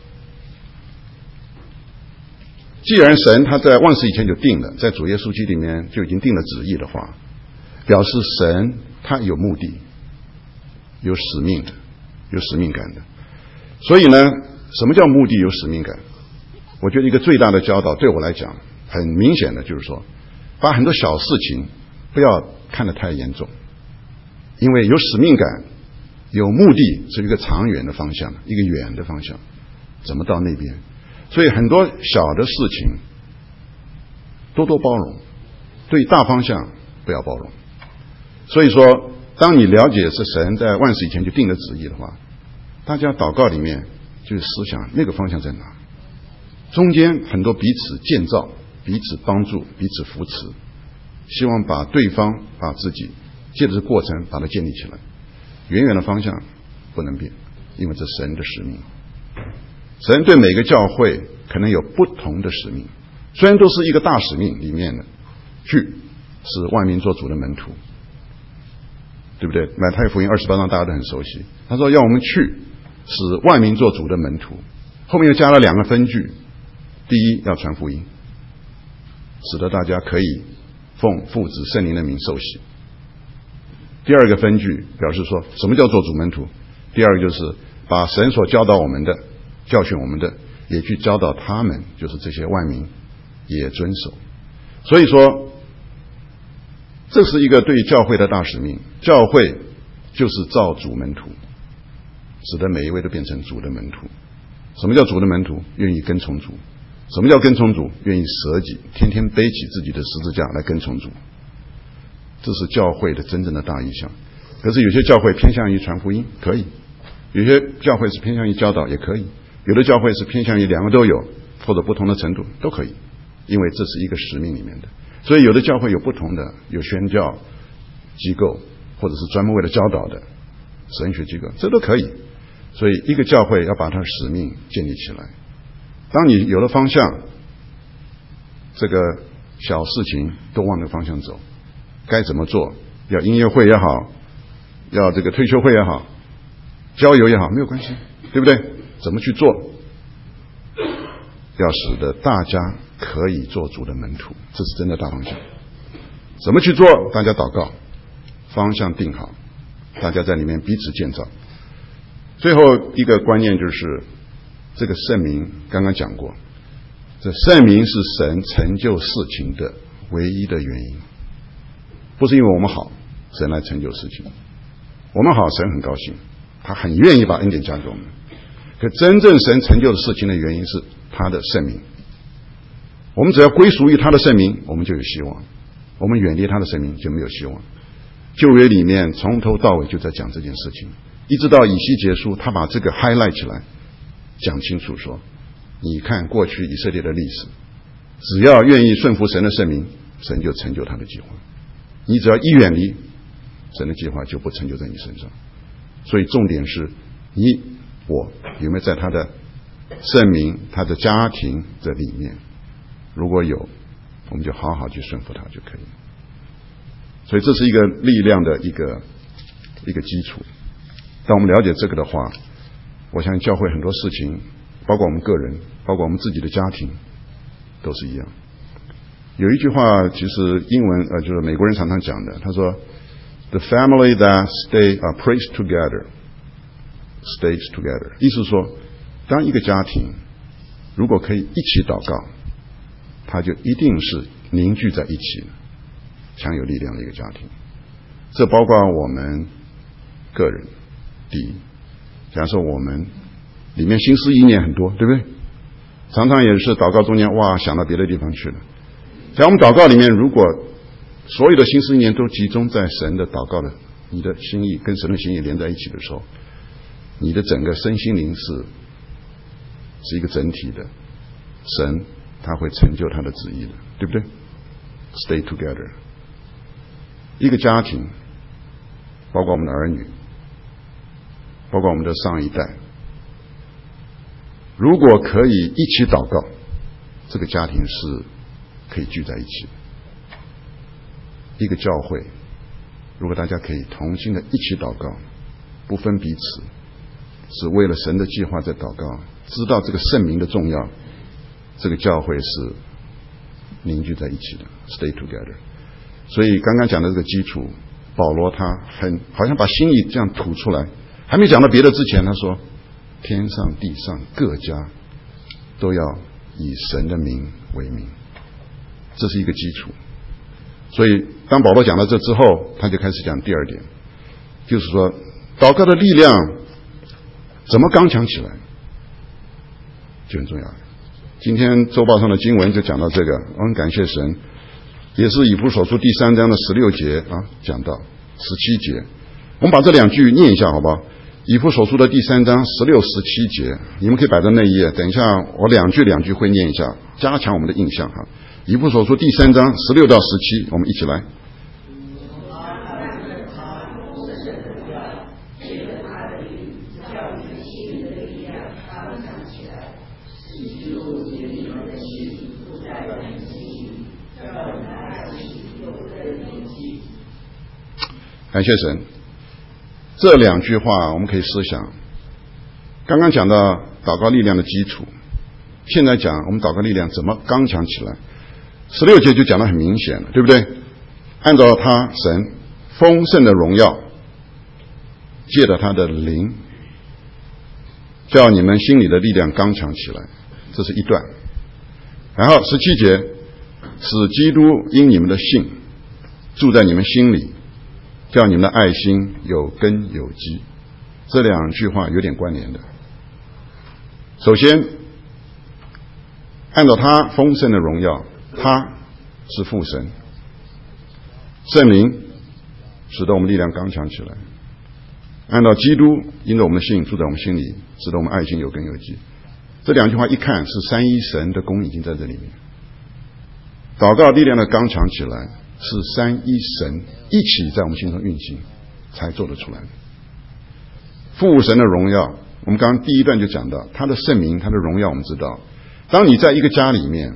既然神他在万事以前就定了，在主耶稣基督里面就已经定了旨意的话，表示神他有目的，有使命的，有使命感的。所以呢，什么叫目的有使命感？我觉得一个最大的教导对我来讲很明显的就是说，把很多小事情不要看得太严重，因为有使命感有目的是一个长远的方向，一个远的方向，怎么到那边。所以很多小的事情多多包容，对大方向不要包容。所以说当你了解是神在万事以前就定了旨意的话，大家祷告里面就是思想那个方向在哪，中间很多彼此建造，彼此帮助，彼此扶持，希望把对方把自己借着这过程把它建立起来。远远的方向不能变，因为这是神的使命。神对每个教会可能有不同的使命，虽然都是一个大使命里面的去使万民做主的门徒，对不对？马太福音二十八章大家都很熟悉，他说要我们去使万民做主的门徒，后面又加了两个分句，第一要传福音，使得大家可以奉父子圣灵的名受洗。第二个分句表示说什么叫做主门徒，第二个就是把神所教导我们的教训我们的也去教导他们，就是这些万民也遵守。所以说这是一个对教会的大使命，教会就是造主门徒，使得每一位都变成主的门徒。什么叫主的门徒？愿意跟从主。什么叫跟从主？愿意舍己，天天背起自己的十字架来跟从主。这是教会的真正的大意向。可是有些教会偏向于传福音，可以；有些教会是偏向于教导，也可以；有的教会是偏向于两个都有，或者不同的程度都可以，因为这是一个使命里面的。所以有的教会有不同的，有宣教机构，或者是专门为了教导的神学机构，这都可以。所以一个教会要把它的使命建立起来。当你有了方向，这个小事情都往那个方向走，该怎么做，要音乐会也好，要这个退休会也好，郊游也好，没有关系，对不对？ 怎么去做？要使得大家可以做主的门徒，这是真的大方向。怎么去做？大家祷告，方向定好，大家在里面彼此建造。最后一个观念就是这个圣名，刚刚讲过，这圣名是神成就事情的唯一的原因，不是因为我们好，神来成就事情。我们好，神很高兴，他很愿意把恩典加给我们。可真正神成就的事情的原因是他的圣名。我们只要归属于他的圣名，我们就有希望；我们远离他的圣名就没有希望。旧约里面从头到尾就在讲这件事情，一直到以西结书，他把这个 highlight 起来，讲清楚说，你看过去以色列的历史，只要愿意顺服神的圣名，神就成就他的计划。你只要一远离，神的计划就不成就在你身上。所以重点是你我有没有在他的圣名、他的家庭这里面，如果有，我们就好好去顺服他就可以了。所以这是一个力量的一个一个基础。当我们了解这个的话，我相信教会很多事情，包括我们个人，包括我们自己的家庭，都是一样。有一句话，其实英文呃，就是美国人常常讲的，他说 "The family that stay uh, prays together stays together"， 意思说，当一个家庭如果可以一起祷告，它就一定是凝聚在一起，强有力量的一个家庭。这包括我们个人，第一，假设我们里面心思意念很多，对不对？常常也是祷告中间，哇，想到别的地方去了。在我们祷告里面，如果所有的心思意念都集中在神的祷告的，你的心意跟神的心意连在一起的时候，你的整个身心灵是是一个整体的，神他会成就他的旨意的，对不对？ Stay together。 一个家庭，包括我们的儿女，包括我们的上一代，如果可以一起祷告，这个家庭是可以聚在一起的。一个教会，如果大家可以同心的一起祷告，不分彼此，是为了神的计划在祷告，知道这个圣名的重要，这个教会是凝聚在一起的 ，stay together。所以刚刚讲的这个基础，保罗他很好像把心意这样吐出来，还没讲到别的之前，他说天上地上各家都要以神的名为名，这是一个基础。所以当保罗讲到这之后，他就开始讲第二点，就是说祷告的力量怎么刚强起来就很重要。今天周报上的经文就讲到这个，我很感谢神，也是以弗所书第三章的十六节啊，讲到十七节。我们把这两句念一下好不好？以弗所书的第三章十六、十七节，你们可以摆在那一页。等一下我两句两句会念一下，加强我们的印象哈。以弗所书第三章十六到十七，我们一起来。感谢神，这两句话我们可以思想。刚刚讲到祷告力量的基础，现在讲我们祷告力量怎么刚强起来。十六节就讲得很明显了，对不对？按照他神丰盛的荣耀，借着他的灵，叫你们心里的力量刚强起来，这是一段。然后十七节，使基督因你们的信住在你们心里，叫你们的爱心有根有基。这两句话有点关联的。首先，按照他丰盛的荣耀，他是父神，圣灵使得我们力量刚强起来。按照基督因着我们的信住在我们心里，使得我们爱心有根有基。这两句话一看是三一神的功已经在这里面。祷告力量的刚强起来，是三一神一起在我们心中运行才做得出来的。父神的荣耀，我们刚刚第一段就讲到他的圣名，他的荣耀。我们知道，当你在一个家里面，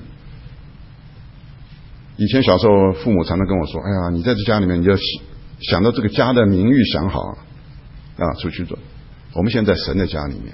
以前小时候父母常常跟我说，哎呀，你在这家里面你要想到这个家的名誉想好啊，出去做。我们现在神的家里面，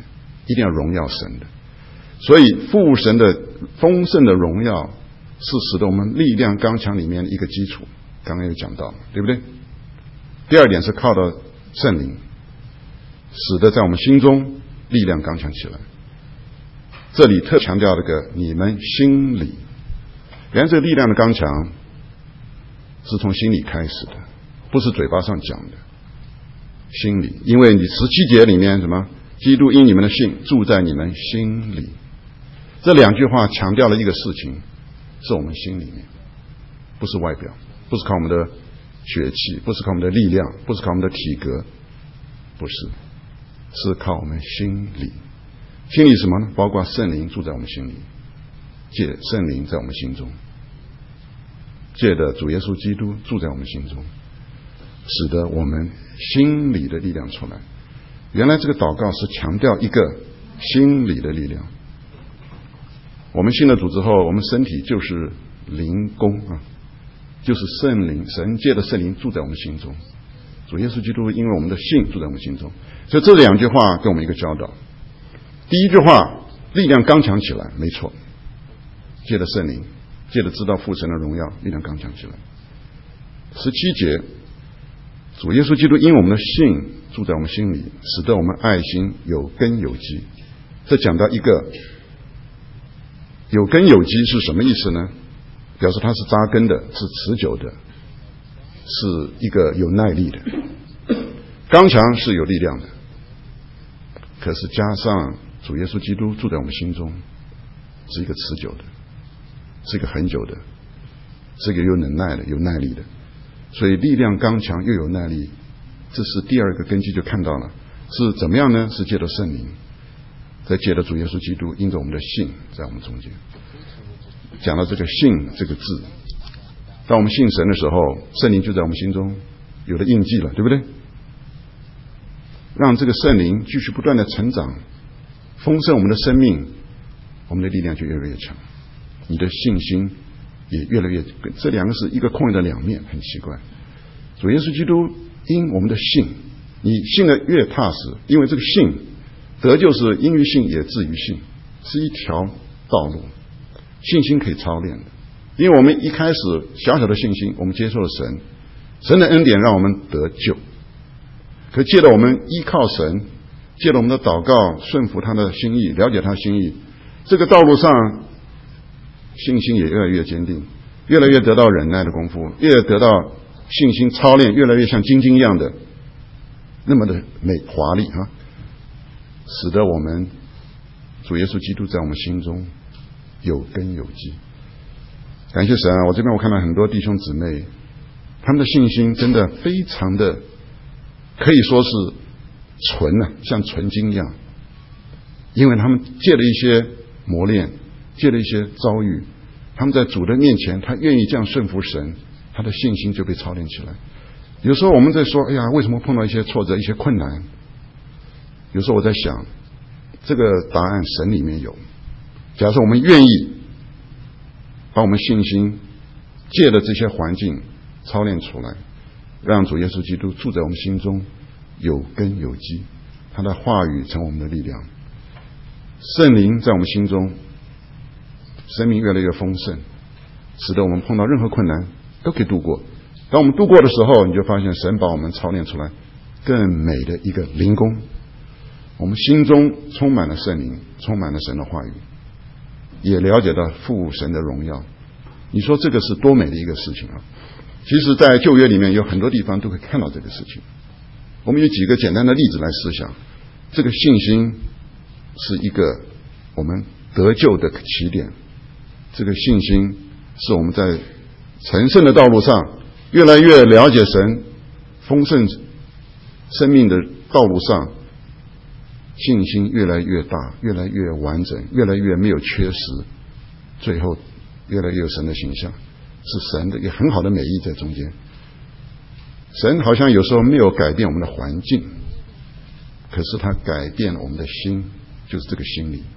一定要荣耀神的。所以父神的丰盛的荣耀是使得我们力量刚强里面的一个基础，刚刚有讲到，对不对？第二点是靠到圣灵，使得在我们心中力量刚强起来。这里特强调这个你们心里，原来这个力量的刚强是从心里开始的，不是嘴巴上讲的。心里，因为你十七节里面什么？基督因你们的信住在你们心里。这两句话强调了一个事情，是我们心里面，不是外表，不是靠我们的血气，不是靠我们的力量，不是靠我们的体格，不是，是靠我们心里。心里什么呢？包括圣灵住在我们心里，借圣灵在我们心中，借着主耶稣基督住在我们心中，使得我们心里的力量出来。原来这个祷告是强调一个心理的力量。我们信了主之后，我们身体就是灵宫啊，就是圣灵，神借的圣灵住在我们心中。主耶稣基督因为我们的信住在我们心中，所以这两句话给我们一个教导。第一句话，力量刚强起来，没错，借着圣灵，借着知道父神的荣耀，力量刚强起来。十七节，主耶稣基督因我们的信住在我们心里，使得我们爱心有根有基。这讲到一个有根有基是什么意思呢？表示它是扎根的，是持久的，是一个有耐力的。刚强是有力量的，可是加上主耶稣基督住在我们心中，是一个持久的，是一个很久的，是一个有能耐的，有耐力的。所以力量刚强又有耐力，这是第二个根基，就看到了是怎么样呢？是借着圣灵，再借着主耶稣基督因着我们的信在我们中间。讲到这个信这个字，当我们信神的时候，圣灵就在我们心中有了印记了，对不对？让这个圣灵继续不断的成长，丰盛我们的生命，我们的力量就越来越强，你的信心也越来越，这两个是一个空的两面，很奇怪。主耶稣基督因我们的信，你信的越踏实，因为这个信得救是因于信也至于信，是一条道路，信心可以操练的。因为我们一开始小小的信心，我们接受了神，神的恩典让我们得救，可借着我们依靠神，借着我们的祷告顺服他的心意，了解他的心意，这个道路上信心也越来越坚定，越来越得到忍耐的功夫，越得到信心操练，越来越像金晶一样的那么的美华丽啊，使得我们主耶稣基督在我们心中有根有基。感谢神啊！我这边我看到很多弟兄姊妹，他们的信心真的非常的可以说是纯啊，像纯金一样，因为他们借了一些磨练，借了一些遭遇，他们在主的面前，他愿意这样顺服神，他的信心就被操练起来。有时候我们在说，哎呀，为什么碰到一些挫折、一些困难？有时候我在想，这个答案神里面有。假设我们愿意把我们信心借的这些环境操练出来，让主耶稣基督住在我们心中，有根有基，他的话语成我们的力量，圣灵在我们心中，生命越来越丰盛，使得我们碰到任何困难都可以度过。当我们度过的时候，你就发现神把我们操练出来更美的一个灵宫，我们心中充满了圣灵，充满了神的话语，也了解到父神的荣耀。你说这个是多美的一个事情啊！其实在旧约里面有很多地方都可以看到这个事情。我们有几个简单的例子来思想，这个信心是一个我们得救的起点，这个信心是我们在成圣的道路上越来越了解神丰盛生命的道路上，信心越来越大，越来越完整，越来越没有缺失，最后越来越有神的形象，是神的一个很好的美意在中间。神好像有时候没有改变我们的环境，可是他改变了我们的心，就是这个心理，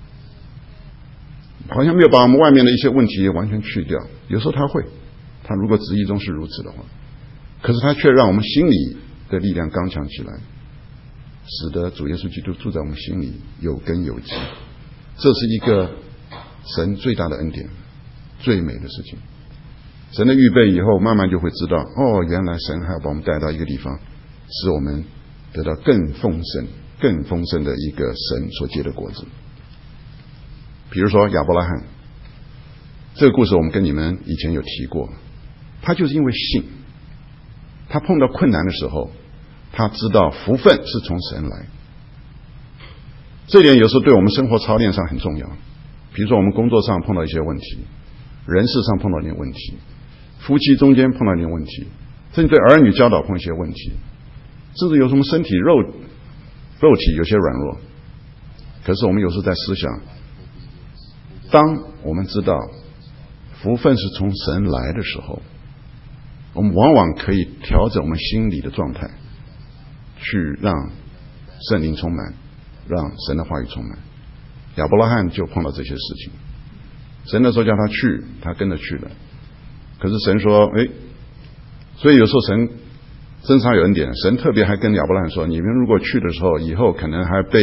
好像没有把我们外面的一些问题完全去掉。有时候他会，他如果旨意中是如此的话，可是他却让我们心里的力量刚强起来， 使得主耶稣基督住在我们心里有根有基。这是一个神最大的恩典，最美的事情。神的预备以后，慢慢就会知道，哦，原来神还要把我们带到一个地方，使我们得到更丰盛、更丰盛的一个神所结的果子。比如说亚伯拉罕，这个故事我们跟你们以前有提过，他就是因为信，他碰到困难的时候，他知道福分是从神来。这一点有时候对我们生活操练上很重要。比如说我们工作上碰到一些问题，人事上碰到一点问题，夫妻中间碰到一点问题，甚至对儿女教导碰一些问题，甚至有什么身体肉肉体有些软弱。可是我们有时候在思想，当我们知道福分是从神来的时候，我们往往可以调整我们心里的状态，去让圣灵充满，让神的话语充满。亚伯拉罕就碰到这些事情，神那时候叫他去，他跟着去了。可是神说，哎，所以有时候神真是他有恩典，神特别还跟亚伯拉罕说，你们如果去的时候，以后可能还被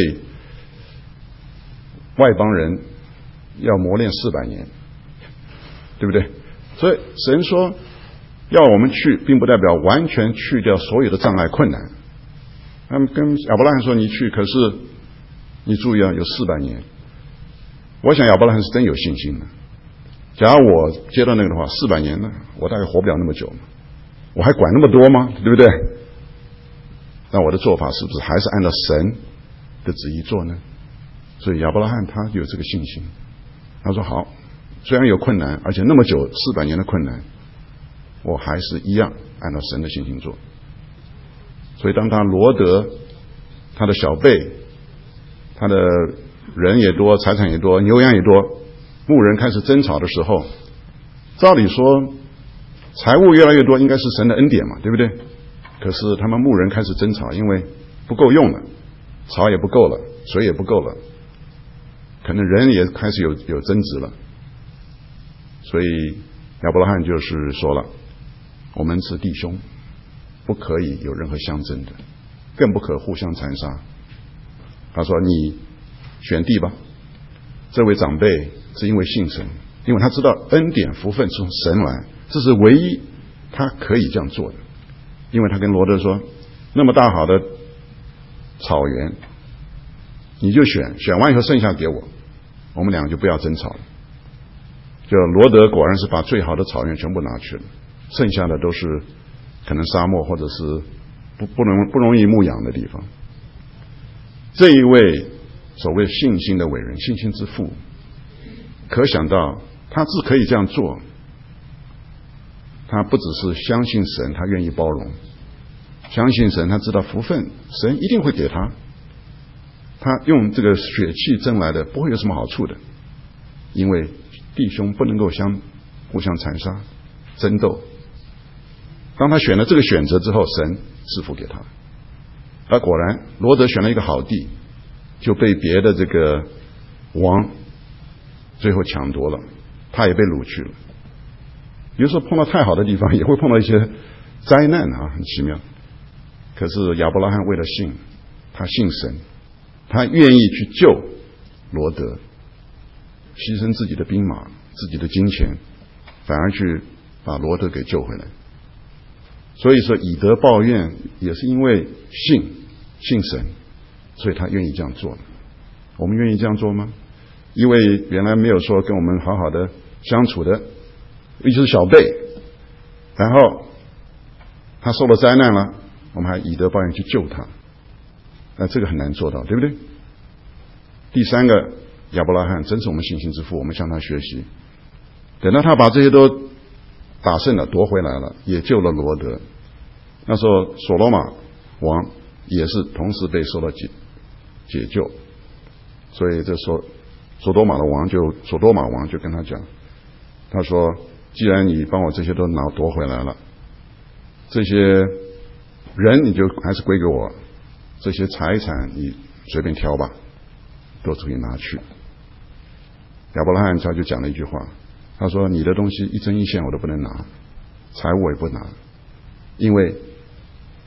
外邦人要磨练四百年，对不对？所以神说要我们去，并不代表完全去掉所有的障碍困难。他们跟亚伯拉罕说，你去，可是你注意啊，有四百年。我想亚伯拉罕是真有信心的。假如我接到那个的话，四百年呢，我大概活不了那么久嘛，我还管那么多吗？对不对？那我的做法是不是还是按照神的旨意做呢？所以亚伯拉罕他有这个信心，他说好，虽然有困难，而且那么久四百年的困难，我还是一样按照神的信心做。所以当他罗得他的小辈，他的人也多，财产也多，牛羊也多，牧人开始争吵的时候，照理说财物越来越多应该是神的恩典嘛，对不对？可是他们牧人开始争吵，因为不够用了，草也不够了，水也不够了，可能人也开始有有争执了。所以亚伯拉罕就是说了，我们是弟兄，不可以有任何相争的，更不可互相残杀。他说你选地吧。这位长辈是因为信神，因为他知道恩典福分是从神来，这是唯一他可以这样做的。因为他跟罗得说，那么大好的草原你就选，选完以后剩下给我，我们两个就不要争吵了。就罗得果然是把最好的草原全部拿去了，剩下的都是可能沙漠或者是不不容不容易牧养的地方。这一位所谓信心的伟人，信心之父，可想到他只可以这样做，他不只是相信神，他愿意包容，相信神，他知道福分神一定会给他，他用这个血气争来的不会有什么好处的，因为弟兄不能够相互相残杀争斗。当他选了这个选择之后，神赐福给他。而果然罗得选了一个好地，就被别的这个王最后抢夺了，他也被掳去了。有时候碰到太好的地方也会碰到一些灾难啊，很奇妙。可是亚伯拉罕为了信，他信神，他愿意去救罗得，牺牲自己的兵马自己的金钱，反而去把罗得给救回来。所以说以德报怨也是因为信信神，所以他愿意这样做的。我们愿意这样做吗？因为原来没有说跟我们好好的相处的，尤其是小辈，然后他受了灾难了，我们还以德报怨去救他，那这个很难做到，对不对？第三个，亚伯拉罕真是我们信心之父，我们向他学习。等到他把这些都打胜了，夺回来了，也救了罗得。那时候所罗马王也是同时被受到解解救，所以这所所多玛的王就所多玛王就跟他讲，他说既然你帮我这些都拿夺回来了，这些人你就还是归给我，这些财产你随便挑吧，都可以拿去。亚伯拉罕他就讲了一句话，他说你的东西一针一线我都不能拿，财物我也不拿，因为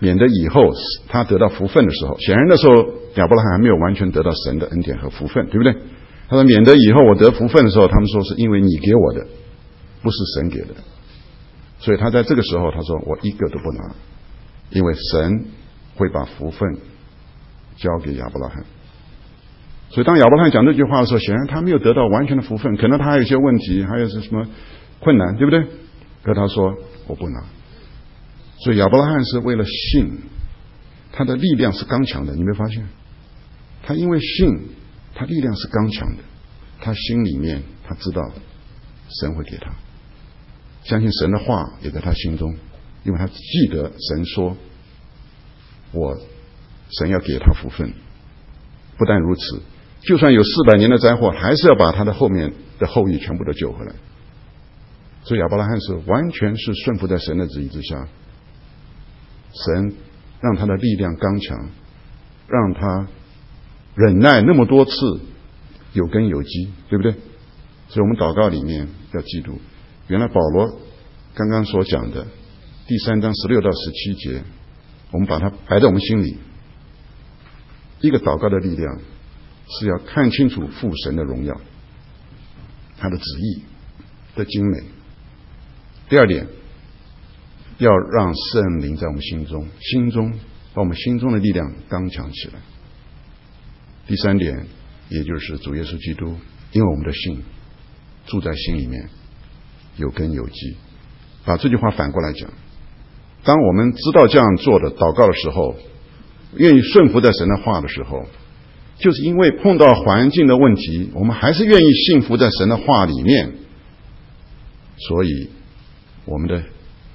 免得以后他得到福分的时候，显然那时候亚伯拉罕还没有完全得到神的恩典和福分，对不对？他说免得以后我得福分的时候，他们说是因为你给我的，不是神给的。所以他在这个时候他说我一个都不拿，因为神会把福分交给亚伯拉罕。所以当亚伯拉罕讲这句话的时候，显然他没有得到完全的福分，可能他还有一些问题，还有是什么困难，对不对？可他说我不拿。所以亚伯拉罕是为了信，他的力量是刚强的，你没发现？他因为信，他力量是刚强的，他心里面他知道神会给他，相信神的话也在他心中，因为他记得神说我神要给他福分。不但如此，就算有四百年的灾祸，还是要把他的后面的后裔全部都救回来。所以亚伯拉罕是完全是顺服在神的旨意之下，神让他的力量刚强，让他忍耐那么多次，有根有基，对不对？所以我们祷告里面要记住，原来保罗刚刚所讲的第三章十六到十七节，我们把它摆在我们心里。一个祷告的力量是要看清楚父神的荣耀，他的旨意的精美。第二点，要让圣灵在我们心中，心中把我们心中的力量刚强起来。第三点，也就是主耶稣基督，因为我们的信住在心里面，有根有基。把这句话反过来讲，当我们知道这样做的祷告的时候，愿意顺服在神的话的时候，就是因为碰到环境的问题，我们还是愿意信服在神的话里面，所以我们的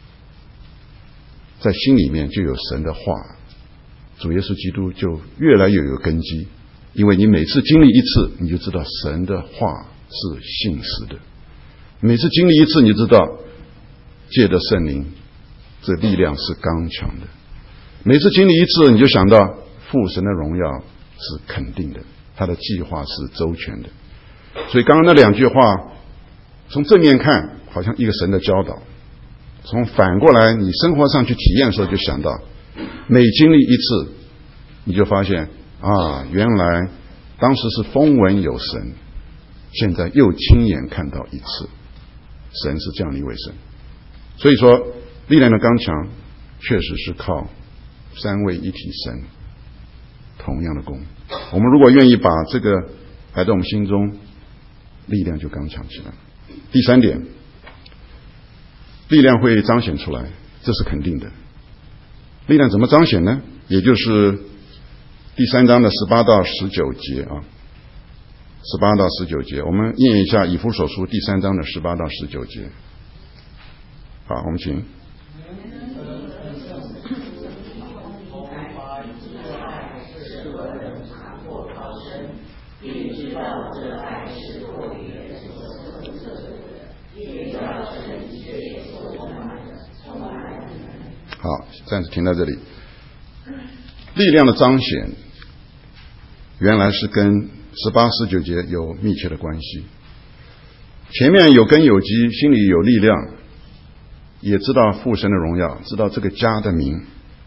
在心里面就有神的话，主耶稣基督就越来越有根基。因为你每次经历一次，你就知道神的话是信实的，每次经历一次，你就知道借着圣灵这力量是刚强的，每次经历一次，你就想到父神的荣耀是肯定的，他的计划是周全的。所以刚刚那两句话从正面看好像一个神的教导，从反过来你生活上去体验的时候，就想到每经历一次，你就发现啊，原来当时是风闻有神，现在又亲眼看到一次，神是这样的一位神。所以说力量的刚强确实是靠三位一体神同样的功。我们如果愿意把这个摆在我们心中，力量就刚强起来。第三点，力量会彰显出来，这是肯定的。力量怎么彰显呢？也就是第三章的十八到十九节啊，十八到十九节，我们念一下以弗所书第三章的十八到十九节。好，我们请。好，暂时停在这里。力量的彰显原来是跟十八、十九节有密切的关系。前面有根有基，心里有力量，也知道父神的荣耀，知道这个家的名。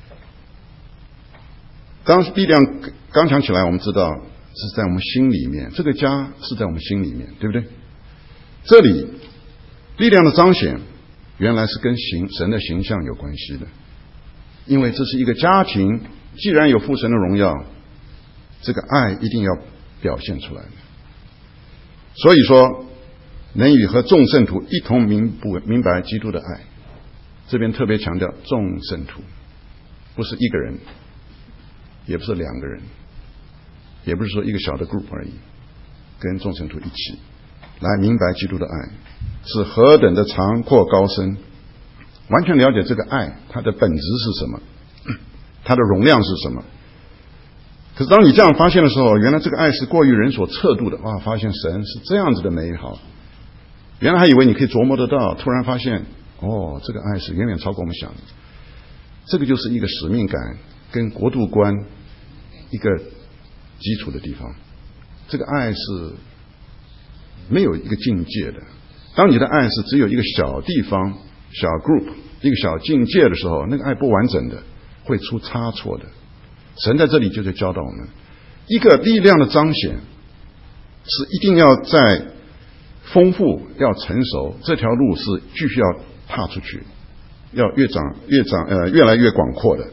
当力量刚强起来，我们知道是在我们心里面，这个家是在我们心里面，对不对？这里力量的彰显原来是跟形神的形象有关系的，因为这是一个家庭，既然有父神的荣耀，这个爱一定要表现出来的。所以说能与和众圣徒一同明不明白基督的爱，这边特别强调众圣徒，不是一个人，也不是两个人，也不是说一个小的 group 而已，跟众圣徒一起来明白基督的爱是何等的长阔高深，完全了解这个爱它的本质是什么，它的容量是什么。可是当你这样发现的时候，原来这个爱是过于人所测度的。哇，发现神是这样子的美好，原来还以为你可以琢磨得到，突然发现哦，这个爱是远远超过我们想的。这个就是一个使命感跟国度观一个基础的地方。这个爱是没有一个境界的，当你的爱是只有一个小地方小 group 一个小境界的时候，那个爱不完整的， 会出差错的。神在这里就在教导我们，一个力量的彰显是一定要在丰富、要成熟，这条路是继续要踏出去，要越长越长呃越来越广阔的。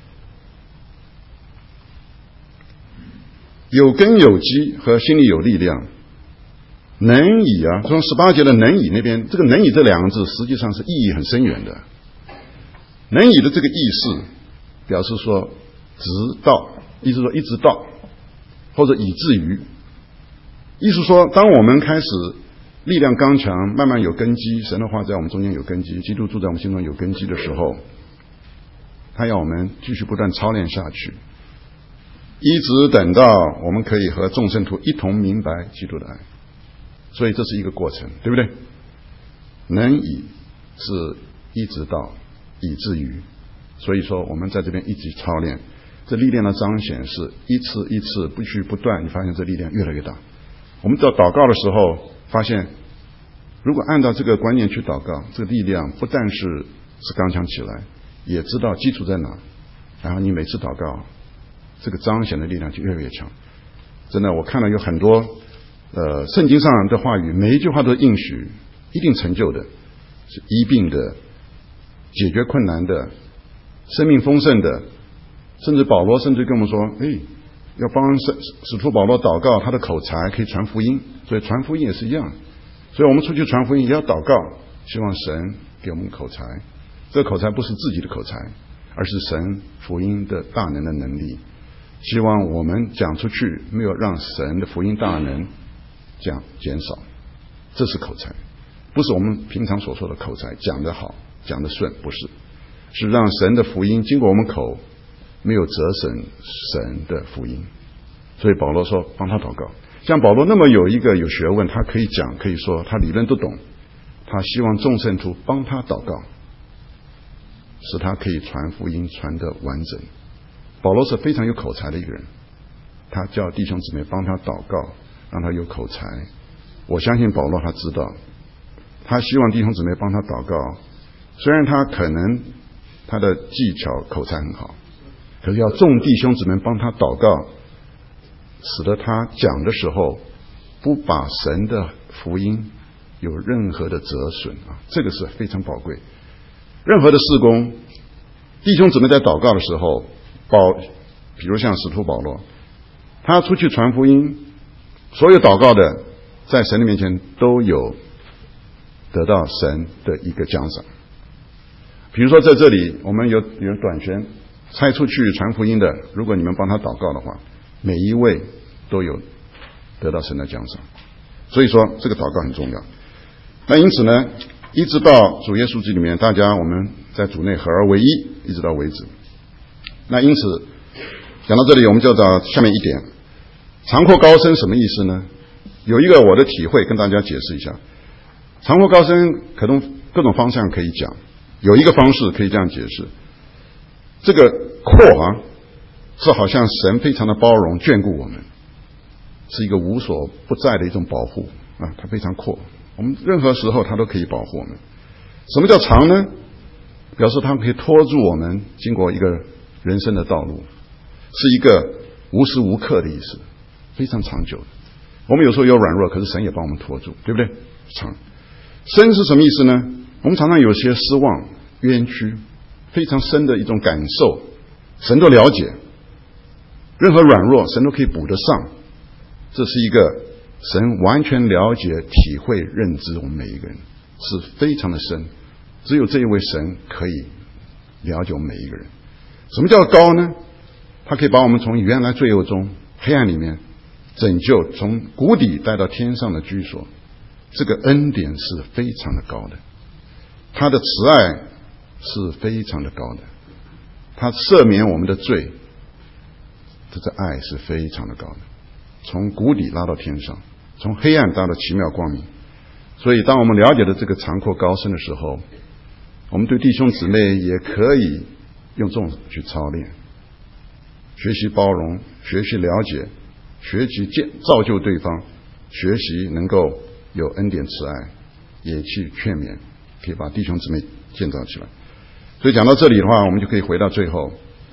有根有基和心里有力量，能以啊，从十八节的能以那边，这个能以这两个字实际上是意义很深远的。能以的这个意思表示说直到，意思说一直到，或者以至于，意思说当我们开始力量刚强，慢慢有根基，神的话在我们中间有根基，基督住在我们心中有根基的时候，他要我们继续不断操练下去，一直等到我们可以和众圣徒一同明白基督的爱。所以这是一个过程，对不对？能以是一直到，以至于，所以说我们在这边一直操练，这力量的彰显是一次一次不去不断，你发现这力量越来越大。我们在祷告的时候发现，如果按照这个观念去祷告，这个力量不但是是刚强起来，也知道基础在哪，然后你每次祷告，这个彰显的力量就越来越强。真的，我看到有很多呃圣经上的话语，每一句话都应许一定成就的，是医病的，解决困难的，生命丰盛的。甚至保罗甚至跟我们说，哎，要帮使使徒保罗祷告，他的口才可以传福音，所以传福音也是一样。所以我们出去传福音也要祷告，希望神给我们口才。这个口才不是自己的口才，而是神福音的大能的能力。希望我们讲出去没有让神的福音大能讲减少，这是口才，不是我们平常所说的口才，讲得好讲得顺，不是，是让神的福音经过我们口没有折损神的福音。所以保罗说帮他祷告，像保罗那么有一个有学问，他可以讲可以说，他理论都懂，他希望众圣徒帮他祷告，使他可以传福音传得完整。保罗是非常有口才的一个人，他叫弟兄姊妹帮他祷告，让他有口才。我相信保罗他知道，他希望弟兄姊妹帮他祷告，虽然他可能他的技巧口才很好，可是要众弟兄姊妹帮他祷告，使得他讲的时候不把神的福音有任何的折损啊，这个是非常宝贵。任何的事工，弟兄姊妹在祷告的时候，保比如像使徒保罗，他出去传福音，所有祷告的在神的面前都有得到神的一个奖赏。比如说在这里我们有有人短宣差出去传福音的，如果你们帮他祷告的话，每一位都有得到神的奖赏。所以说这个祷告很重要。那因此呢，一直到主耶稣基督里面，大家我们在主内合而为一，一直到为止。那因此讲到这里，我们就找下面一点，长阔高深什么意思呢？有一个我的体会跟大家解释一下。长阔高深可能各种方向可以讲，有一个方式可以这样解释，这个阔啊，是好像神非常的包容眷顾我们，是一个无所不在的一种保护啊，它非常阔，我们任何时候它都可以保护我们。什么叫长呢？表示它可以拖住我们经过一个人生的道路，是一个无时无刻的意思，非常长久的。我们有时候有软弱，可是神也帮我们拖住，对不对？长。深是什么意思呢？我们常常有些失望、冤屈，非常深的一种感受，神都了解，任何软弱神都可以补得上，这是一个神完全了解、体会、认知我们每一个人，是非常的深，只有这一位神可以了解我们每一个人。什么叫高呢？他可以把我们从原来罪恶中黑暗里面拯救，从谷底带到天上的居所，这个恩典是非常的高的，他的慈爱是非常的高的，他赦免我们的罪，这个爱是非常的高的，从谷底拉到天上，从黑暗拉到奇妙光明。所以当我们了解了这个长阔高深的时候，我们对弟兄姊妹也可以用这种去操练，学习包容，学习了解，学习建造就对方，学习能够有恩典慈爱，也去劝勉，可以把弟兄姊妹建造起来。所以讲到这里的话，我们就可以回到最后，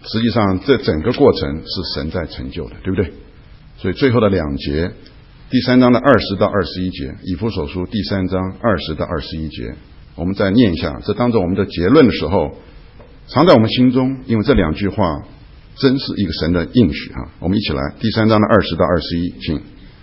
实际上这整个过程是神在成就的，对不对？所以最后的两节，第三章的二十到二十一节，以弗所书第三章二十到二十一节，我们再念一下，这当中我们的结论的时候藏在我们心中，因为这两句话真是一个神的应许啊！我们一起来，第三章的二十到二十一，请。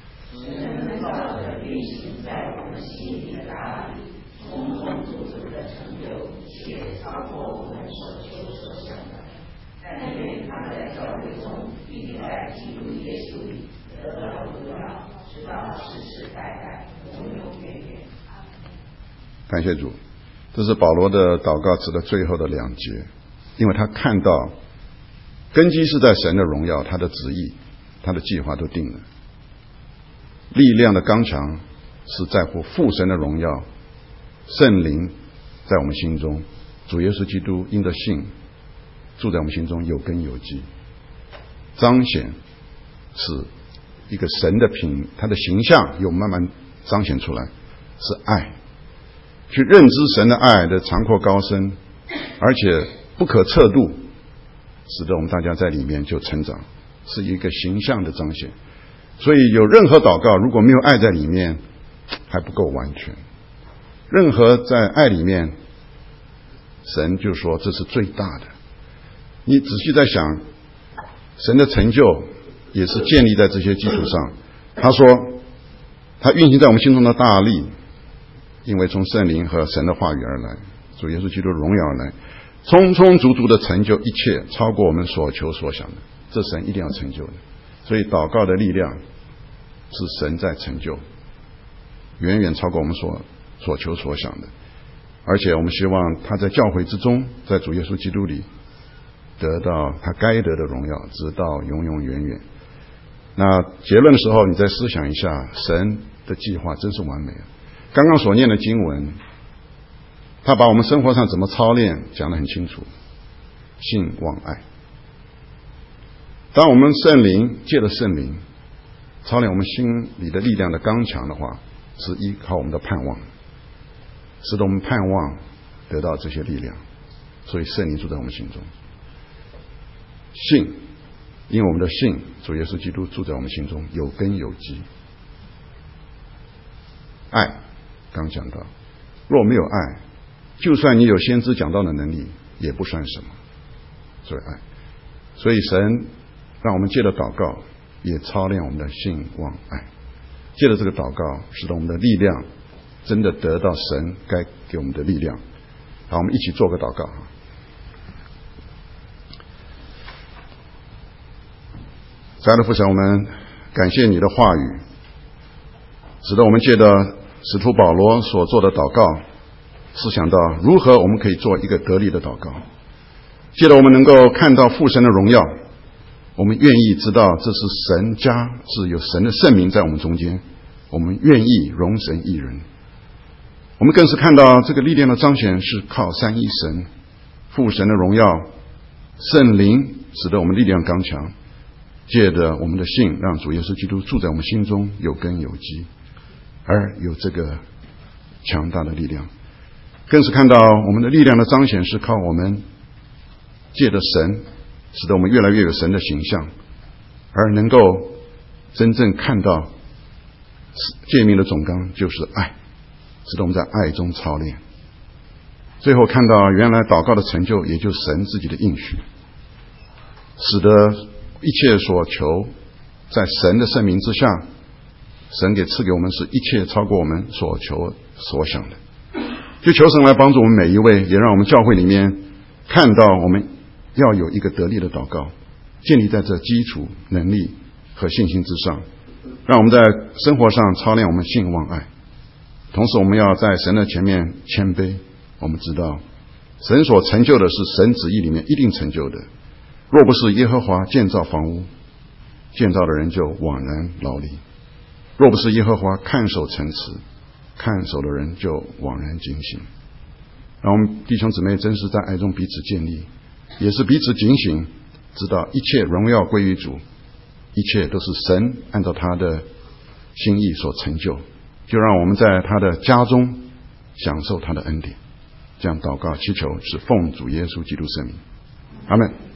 感谢主，这是保罗的祷告词的最后的两节，因为他看到根基是在神的荣耀，他的旨意，他的计划都定了。力量的刚强是在乎父神的荣耀，圣灵在我们心中，主耶稣基督因着信住在我们心中，有根有基，彰显是一个神的品，他的形象有慢慢彰显出来，是爱，去认知神的爱的长阔高深，而且不可测度，使得我们大家在里面就成长，是一个形象的彰显。所以有任何祷告如果没有爱在里面，还不够完全。任何在爱里面，神就说这是最大的。你仔细在想，神的成就也是建立在这些基础上。他说他运行在我们心中的大力，因为从圣灵和神的话语而来，主耶稣基督的荣耀而来，充充足足的成就一切，超过我们所求所想的，这神一定要成就的。所以祷告的力量是神在成就，远远超过我们所所求所想的。而且我们希望他在教会之中，在主耶稣基督里得到他该得的荣耀，直到永永远远。那结论的时候，你再思想一下，神的计划真是完美。刚刚所念的经文，他把我们生活上怎么操练讲得很清楚，信望爱。当我们圣灵借着圣灵操练我们心里的力量的刚强的话，是依靠我们的盼望，使得我们盼望得到这些力量。所以圣灵住在我们心中，信，因为我们的信，主耶稣基督住在我们心中，有根有基。爱，刚讲到，若没有爱，就算你有先知讲道的能力也不算什么。所以爱，所以神让我们借着祷告也操练我们的信望爱，借着这个祷告使得我们的力量真的得到神该给我们的力量。好，我们一起做个祷告。亲爱的父神，我们感谢你的话语，使得我们借着使徒保罗所做的祷告，思想到如何我们可以做一个得力的祷告。借着我们能够看到父神的荣耀，我们愿意知道这是神家，是有神的圣名在我们中间，我们愿意容神一人。我们更是看到这个力量的彰显是靠三一神，父神的荣耀，圣灵使得我们力量刚强，借着我们的信让主耶稣基督住在我们心中，有根有基，而有这个强大的力量。更是看到我们的力量的彰显是靠我们借着神，使得我们越来越有神的形象，而能够真正看到诫命的总纲就是爱，使得我们在爱中操练。最后看到原来祷告的成就也就是神自己的应许，使得一切所求在神的圣名之下，神给赐给我们是一切超过我们所求所想的。就求神来帮助我们每一位，也让我们教会里面看到我们要有一个得力的祷告，建立在这基础能力和信心之上，让我们在生活上操练我们信望爱。同时我们要在神的前面谦卑，我们知道神所成就的是神旨意里面一定成就的，若不是耶和华建造房屋，建造的人就枉然劳力；若不是耶和华看守城池，看守的人就枉然警醒。让我们弟兄姊妹真是在爱中彼此建立，也是彼此警醒，知道一切荣耀归于主，一切都是神按照他的心意所成就。就让我们在他的家中享受他的恩典。这样祷告祈求是奉主耶稣基督圣名，阿们。